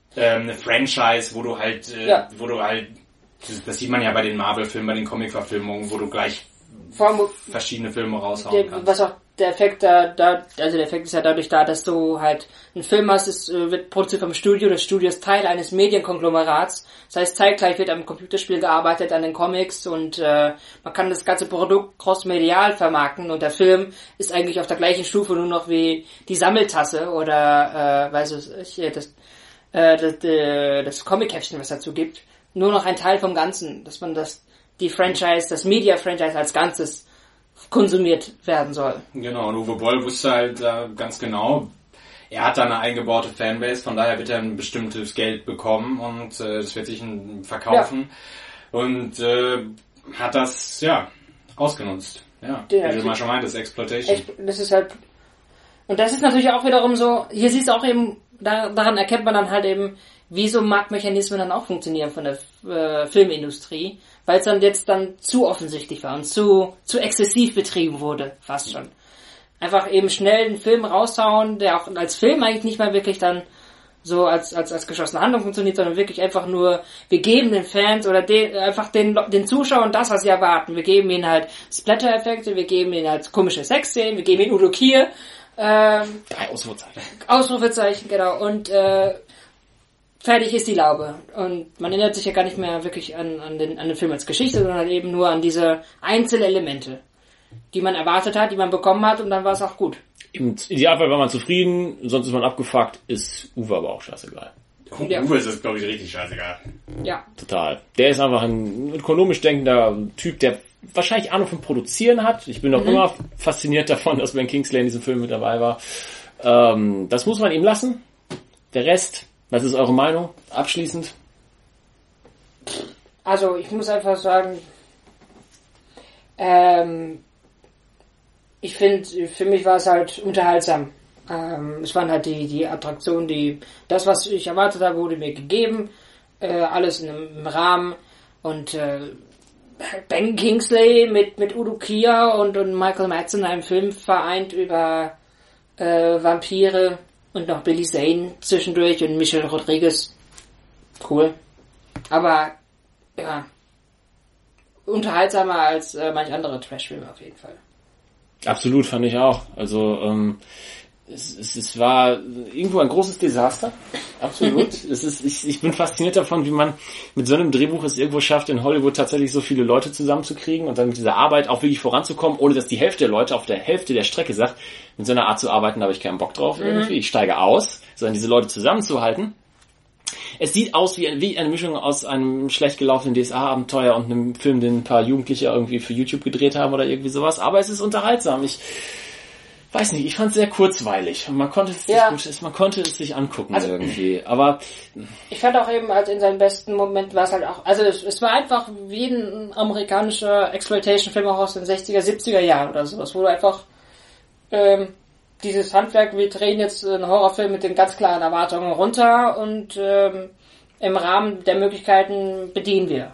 ähm, eine Franchise, wo du halt, äh, Ja. wo du halt, das sieht man ja bei den Marvel-Filmen, bei den Comic-Verfilmungen, wo du gleich Vor allem, verschiedene Filme raushauen der, kannst. was auch der Effekt da, da, also der Effekt ist ja dadurch da, dass du halt einen Film hast, es äh, wird produziert vom Studio, das Studio ist Teil eines Medienkonglomerats, das heißt zeitgleich wird am Computerspiel gearbeitet, an den Comics und äh, man kann das ganze Produkt crossmedial vermarkten und der Film ist eigentlich auf der gleichen Stufe nur noch wie die Sammeltasse oder, äh, weiß ich, hier, das, äh, das, äh, das Comic-Heftchen, was dazu gibt, nur noch ein Teil vom Ganzen, dass man das, die Franchise, das Media-Franchise als Ganzes konsumiert werden soll. Genau, und Uwe Boll wusste halt äh, ganz genau, er hat da eine eingebaute Fanbase, von daher wird er ein bestimmtes Geld bekommen und äh, das wird sich ein, verkaufen ja. und äh, hat das, ja, ausgenutzt. Ja, Ja, wie du mal schon meintest, Exploitation. Echt, das ist halt, und das ist natürlich auch wiederum so, hier siehst du auch eben, da, daran erkennt man dann halt eben, wie so Marktmechanismen dann auch funktionieren von der äh, Filmindustrie, weil es dann jetzt dann zu offensichtlich war und zu, zu exzessiv betrieben wurde, fast schon. Einfach eben schnell einen Film raushauen, der auch als Film eigentlich nicht mal wirklich dann so als, als, als geschlossene Handlung funktioniert, sondern wirklich einfach nur, wir geben den Fans oder den, einfach den, den Zuschauern das, was sie erwarten. Wir geben ihnen halt Splatter-Effekte, wir geben ihnen halt komische Sexszenen, wir geben ihnen Udo Kier, ähm, Drei Ausrufezeichen. Ausrufezeichen, genau, und, äh, fertig ist die Laube. Und man erinnert sich ja gar nicht mehr wirklich an, an, den, an den Film als Geschichte, sondern halt eben nur an diese Einzelelemente, die man erwartet hat, die man bekommen hat, und dann war es auch gut. Im Idealfall war man zufrieden, sonst ist man abgefuckt, ist Uwe aber auch scheißegal. Oh, Ja. Uwe ist das, glaube ich, richtig scheißegal. Ja. Total. Der ist einfach ein ökonomisch denkender Typ, der wahrscheinlich Ahnung vom Produzieren hat. Ich bin auch Mhm. immer fasziniert davon, dass Ben Kingsley in diesem Film mit dabei war. Ähm, das muss man ihm lassen. Der Rest, was ist eure Meinung? Abschließend? Also, ich muss einfach sagen, ähm, ich finde, für mich war es halt unterhaltsam. Ähm, es waren halt die, die Attraktionen, die, das, was ich erwartet habe, wurde mir gegeben. Äh, alles in einem, im Rahmen. Und, äh, Ben Kingsley mit, mit Udo Kier und, und Michael Madsen in einem Film vereint über, äh, Vampire und noch Billy Zane zwischendurch und Michelle Rodriguez. Cool. Aber, ja, unterhaltsamer als äh, manch andere Trash-Filme auf jeden Fall. Absolut, fand ich auch. Also, ähm, es, es, es war irgendwo ein großes Desaster. Absolut. es ist, ich, ich bin fasziniert davon, wie man mit so einem Drehbuch es irgendwo schafft, in Hollywood tatsächlich so viele Leute zusammenzukriegen und dann mit dieser Arbeit auch wirklich voranzukommen, ohne dass die Hälfte der Leute auf der Hälfte der Strecke sagt, mit so einer Art zu arbeiten, da habe ich keinen Bock drauf irgendwie. Ich steige aus, sondern diese Leute zusammenzuhalten. Es sieht aus wie, wie eine Mischung aus einem schlecht gelaufenen D S A-Abenteuer und einem Film, den ein paar Jugendliche irgendwie für YouTube gedreht haben oder irgendwie sowas. Aber es ist unterhaltsam. Ich weiß nicht, ich fand es sehr kurzweilig. Und man konnte es Ja. sich gut, man konnte es sich angucken Also- irgendwie. Aber Ich fand auch eben, als in seinem besten Moment war es halt auch, also es, es war einfach wie ein amerikanischer Exploitation-Film auch aus den sechziger, siebziger Jahren oder sowas, wo du einfach ähm, dieses Handwerk, wir drehen jetzt einen Horrorfilm mit den ganz klaren Erwartungen runter und ähm, im Rahmen der Möglichkeiten bedienen wir.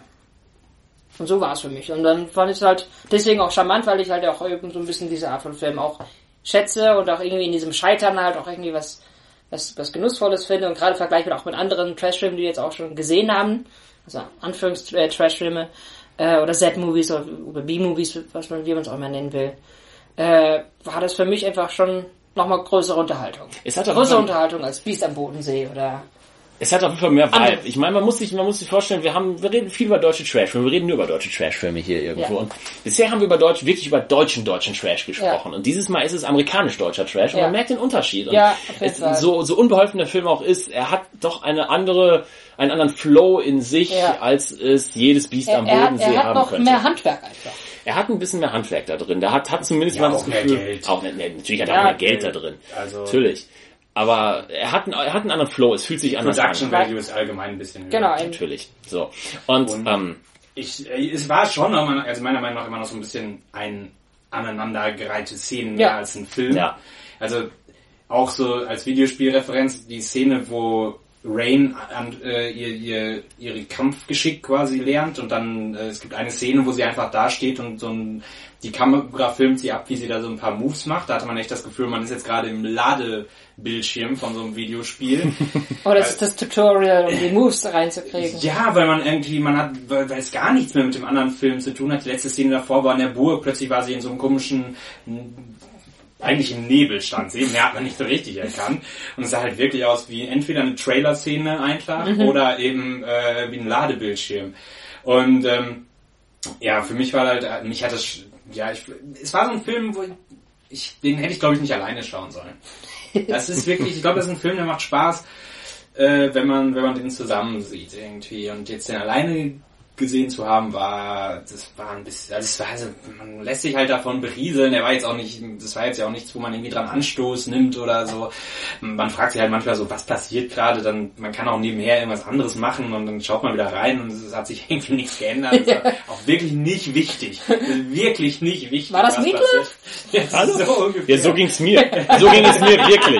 Und so war es für mich. Und dann fand ich es halt deswegen auch charmant, weil ich halt auch eben so ein bisschen diese Art von Film auch schätze und auch irgendwie in diesem Scheitern halt auch irgendwie was was, was Genussvolles finde und gerade vergleichbar auch mit anderen Trash-Filmen, die wir jetzt auch schon gesehen haben, also Anführungs-Trash-Filme äh, oder Z-Movies oder, oder B-Movies, was man, wie man es auch immer nennen will, äh, war das für mich einfach schon nochmal größere Unterhaltung. es hat auch Größere immer- Unterhaltung als Biest am Bodensee oder... Es hat auf jeden Fall mehr Vibe. Andere. Ich meine, man muss sich, man muss sich vorstellen, wir haben, wir reden viel über deutsche Trashfilme, wir reden nur über deutsche Trashfilme hier irgendwo. Ja. Und bisher haben wir über Deutsch, wirklich über deutschen, deutschen Trash gesprochen. Ja. Und dieses Mal ist es amerikanisch-deutscher Trash und Ja. man merkt den Unterschied. Und Ja, auf jeden es, Fall. so, so unbeholfen der Film auch ist, er hat doch eine andere, einen anderen Flow in sich, Ja. als es jedes Biest Er, am er, hat, Bodensee er hat haben noch könnte. mehr Handwerk einfach. Er hat ein bisschen mehr Handwerk da drin. Der hat, hat zumindest Ja, mal das auch mehr Gefühl, Geld. auch, ne, ne, natürlich hat er Ja, auch mehr Geld da Geld. drin. Also- Natürlich. Aber er hat, einen, er hat einen anderen Flow, es fühlt sich anders Production an. Value ist allgemein ein bisschen höher. Genau, eben. Natürlich. So. Und, Und- ähm, Ich, äh, es war schon, also meiner Meinung nach immer noch so ein bisschen ein aneinandergereihte Szenen Ja. mehr als ein Film. Ja. Also auch so als Videospielreferenz die Szene, wo Rain an, äh, ihr, ihr, ihre Kampfgeschick quasi lernt und dann, äh, es gibt eine Szene, wo sie einfach da steht und so ein, die Kamera filmt sie ab, wie sie da so ein paar Moves macht. Da hatte man echt das Gefühl, man ist jetzt gerade im Ladebildschirm von so einem Videospiel. Oh, das ist das Tutorial, um die Moves reinzukriegen. Ja, weil man irgendwie, man hat, weil, weil es gar nichts mehr mit dem anderen Film zu tun hat. Die letzte Szene davor war in der Burg, plötzlich war sie in so einem komischen, eigentlich im Nebel stand sie, mehr hat man nicht so richtig erkannt. Und es sah halt wirklich aus wie entweder eine Trailer-Szene einfach mhm. oder eben äh, wie ein Ladebildschirm. Und ähm, ja, für mich war halt, mich hat das, ja, ich, es war so ein Film, wo ich, den hätte ich glaube ich nicht alleine schauen sollen. Das ist wirklich, ich glaube, das ist ein Film, der macht Spaß, äh, wenn man, wenn man den zusammen sieht irgendwie. Und jetzt den alleine gesehen zu haben, war, das war ein bisschen, also das war, also, man lässt sich halt davon berieseln, der war jetzt auch nicht, das war jetzt ja auch nichts, wo man irgendwie dran Anstoß nimmt oder so. Man fragt sich halt manchmal so, was passiert gerade, dann, man kann auch nebenher irgendwas anderes machen und dann schaut man wieder rein und es hat sich irgendwie nichts geändert. Das war auch wirklich nicht wichtig. Wirklich nicht wichtig. War das Mikro? Ja, Hallo? so ungefähr. Ja, so ging's mir. So ging es mir wirklich.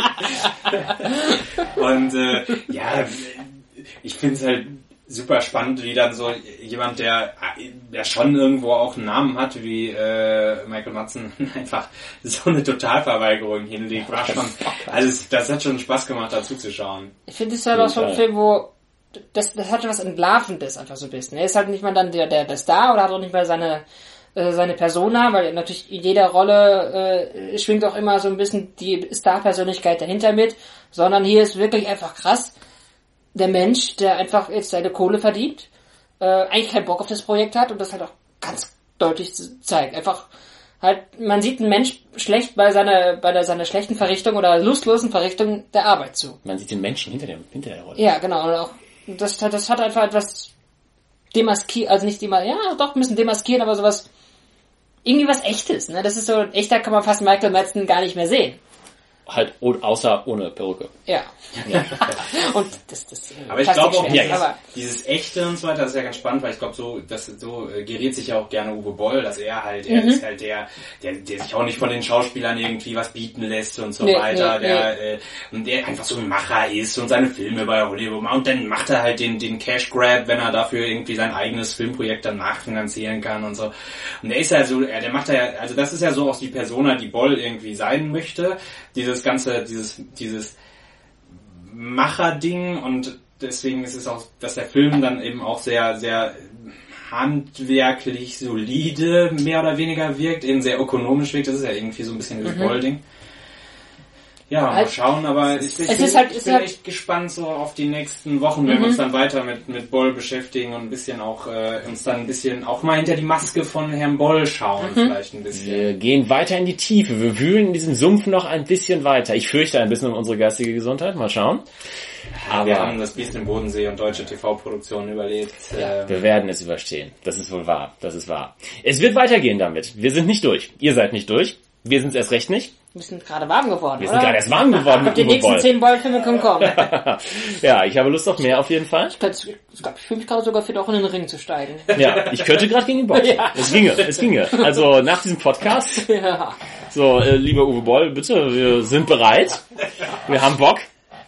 Und, äh, ja, ich finde es halt super spannend, wie dann so jemand, der der schon irgendwo auch einen Namen hat, wie äh, Michael Madsen, einfach so eine Totalverweigerung hinlegt. War schon, also das hat schon Spaß gemacht, dazu zu schauen. Ich finde, es ist halt auch so ein Film, wo das, das hat was Entlarvendes einfach so ein bisschen. Er ist halt nicht mal dann der, der, der Star oder hat auch nicht mal seine äh, seine Persona, weil natürlich in jeder Rolle äh, schwingt auch immer so ein bisschen die Star-Persönlichkeit dahinter mit, sondern hier ist wirklich einfach krass der Mensch, der einfach jetzt seine Kohle verdient, äh, eigentlich keinen Bock auf das Projekt hat und das halt auch ganz deutlich zeigt. Einfach halt, man sieht einen Mensch schlecht bei seiner bei der, seiner schlechten Verrichtung oder lustlosen Verrichtung der Arbeit zu. Man sieht den Menschen hinter dem hinter der Rolle. Ja, genau. Und auch das, das hat einfach etwas demaskiert, also nicht immer, ja, doch ein bisschen demaskieren, aber sowas, irgendwie was Echtes. Ne? Das ist so, echter kann man fast Michael Madsen gar nicht mehr sehen. Halt, außer ohne Perücke. Ja. ja. Und das, das aber ich glaube auch, ja, dieses, dieses Echte und so weiter, das ist ja ganz spannend, weil ich glaube, so, das, so äh, geriert sich ja auch gerne Uwe Boll, dass er halt, er mhm. ist halt der, der, der sich auch nicht von den Schauspielern irgendwie was bieten lässt und so nee, weiter, nee, der, nee. Äh, und der einfach so ein Macher ist und seine Filme bei Hollywood macht und dann macht er halt den, den Cash Grab, wenn er dafür irgendwie sein eigenes Filmprojekt dann nachfinanzieren kann und so. Und der ist ja so, der macht ja, also das ist ja so auch die Persona, die Boll irgendwie sein möchte, dieses ganze, dieses, dieses Macher-Ding und deswegen ist es auch, dass der Film dann eben auch sehr, sehr handwerklich solide mehr oder weniger wirkt, eben sehr ökonomisch wirkt, das ist ja irgendwie so ein bisschen das Boll-Ding. Ja, mal halt, schauen, aber ich, ich, es bin, ist halt, ich ist bin halt, echt gespannt so auf die nächsten Wochen, wenn mhm. wir uns dann weiter mit, mit Boll beschäftigen und ein bisschen auch, äh, uns dann ein bisschen auch mal hinter die Maske von Herrn Boll schauen, mhm. vielleicht ein bisschen. Wir gehen weiter in die Tiefe, wir wühlen in diesem Sumpf noch ein bisschen weiter. Ich fürchte ein bisschen um unsere geistige Gesundheit, mal schauen. Aber wir haben das Biest im Bodensee und deutsche T V-Produktionen überlebt. Ja, wir werden es überstehen. Das ist wohl wahr. Das ist wahr. Es wird weitergehen damit. Wir sind nicht durch. Ihr seid nicht durch. Wir sind es erst recht nicht. Wir sind gerade warm geworden, Wir oder? sind gerade erst warm geworden mit Die nächsten Boll. zehn Boll-Filme können kommen. Ja, ich habe Lust auf mehr auf jeden Fall. Ich, ich, ich fühle mich gerade sogar fit, auch in den Ring zu steigen. Ja, ich könnte gerade gegen ihn boxen. Ja. Es ginge, es ginge. Also nach diesem Podcast. Ja. So, äh, lieber Uwe Boll, bitte, wir sind bereit. Wir haben Bock.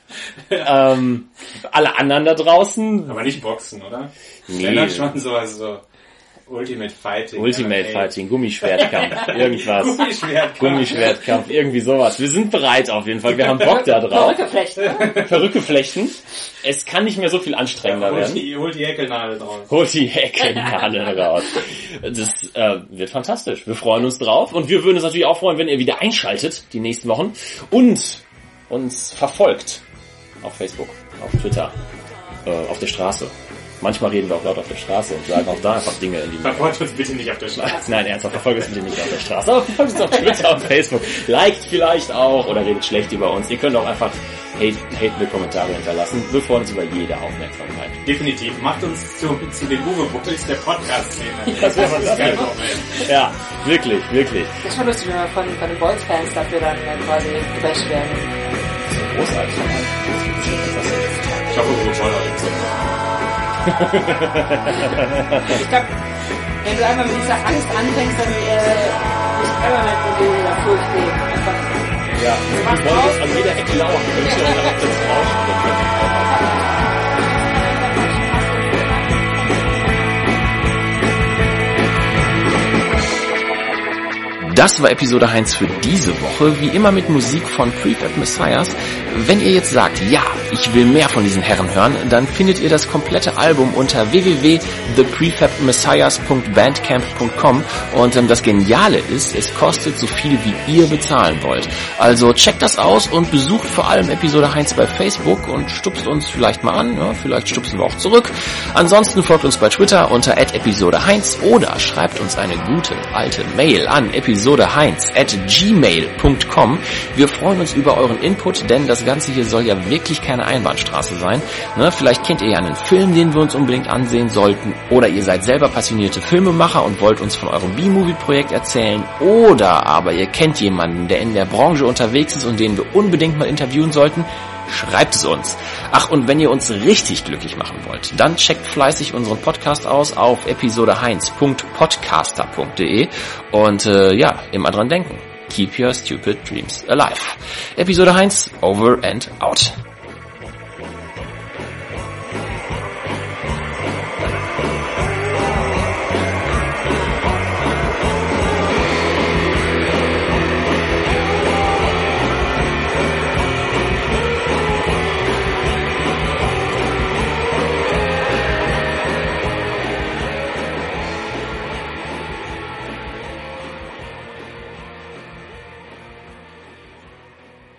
Ähm, alle anderen da draußen. Aber nicht boxen, oder? Nee. Wenn dann schon sowas so Ultimate Fighting. Ultimate M M A. Fighting, Gummischwertkampf, irgendwas. Gummischwertkampf. Gummischwertkampf, irgendwie sowas. Wir sind bereit auf jeden Fall. Wir haben Bock da drauf. Perücke flechten. Perücke flechten. Es kann nicht mehr so viel anstrengender ja, werden. Die, holt die Häkelnadel raus. Holt die Häkelnadel raus. Das äh, wird fantastisch. Wir freuen uns drauf. Und wir würden uns natürlich auch freuen, wenn ihr wieder einschaltet die nächsten Wochen und uns verfolgt auf Facebook, auf Twitter, äh, auf der Straße. Manchmal reden wir auch laut auf der Straße und sagen auch da einfach Dinge in die... Verfolgt uns bitte nicht auf der Straße. Nein, ernsthaft, verfolgt uns bitte nicht auf der Straße. Aber verfolgt uns auf Twitter und Facebook. Liked vielleicht auch oder redet schlecht über uns. Ihr könnt auch einfach hatende Kommentare hinterlassen. Wir freuen uns über jede Aufmerksamkeit. Definitiv. Macht uns zu, zu den Uwe Bulls der Podcast-Szene. Das wäre fantastisch. Ja, wirklich, wirklich. Das ist schon lustig, wenn wir von, von den Boys-Fans dafür dann quasi gebasht werden. Das ist großartig. Ich hoffe, Uwe Boll auch so. Ich glaube, wenn du einmal mit dieser Angst anfängst, dann äh, ist einmal mit der Furcht leben. Einfach Ja, wir wollen jetzt an jeder Ecke lauern. Wir müssen ja direkt ins Das war Episode eins für diese Woche, wie immer mit Musik von Prefab Messiahs. Wenn ihr jetzt sagt, ja, ich will mehr von diesen Herren hören, dann findet ihr das komplette Album unter w w w punkt the prefab messiahs punkt bandcamp punkt com und ähm, das Geniale ist, es kostet so viel, wie ihr bezahlen wollt. Also checkt das aus und besucht vor allem Episode eins bei Facebook und stupst uns vielleicht mal an, ja, vielleicht stupsen wir auch zurück. Ansonsten folgt uns bei Twitter unter at episode eins oder schreibt uns eine gute alte Mail an episode eins at gmail punkt com. Wir freuen uns über euren Input, denn das Ganze hier soll ja wirklich keine Einbahnstraße sein. Ne, vielleicht kennt ihr ja einen Film, den wir uns unbedingt ansehen sollten, oder ihr seid selber passionierte Filmemacher und wollt uns von eurem B-Movie-Projekt erzählen, oder aber ihr kennt jemanden, der in der Branche unterwegs ist und den wir unbedingt mal interviewen sollten. Schreibt es uns. Ach, und wenn ihr uns richtig glücklich machen wollt, dann checkt fleißig unseren Podcast aus auf episode eins punkt podcaster punkt de und äh, ja, immer dran denken. Keep your stupid dreams alive. Episode eins, over and out.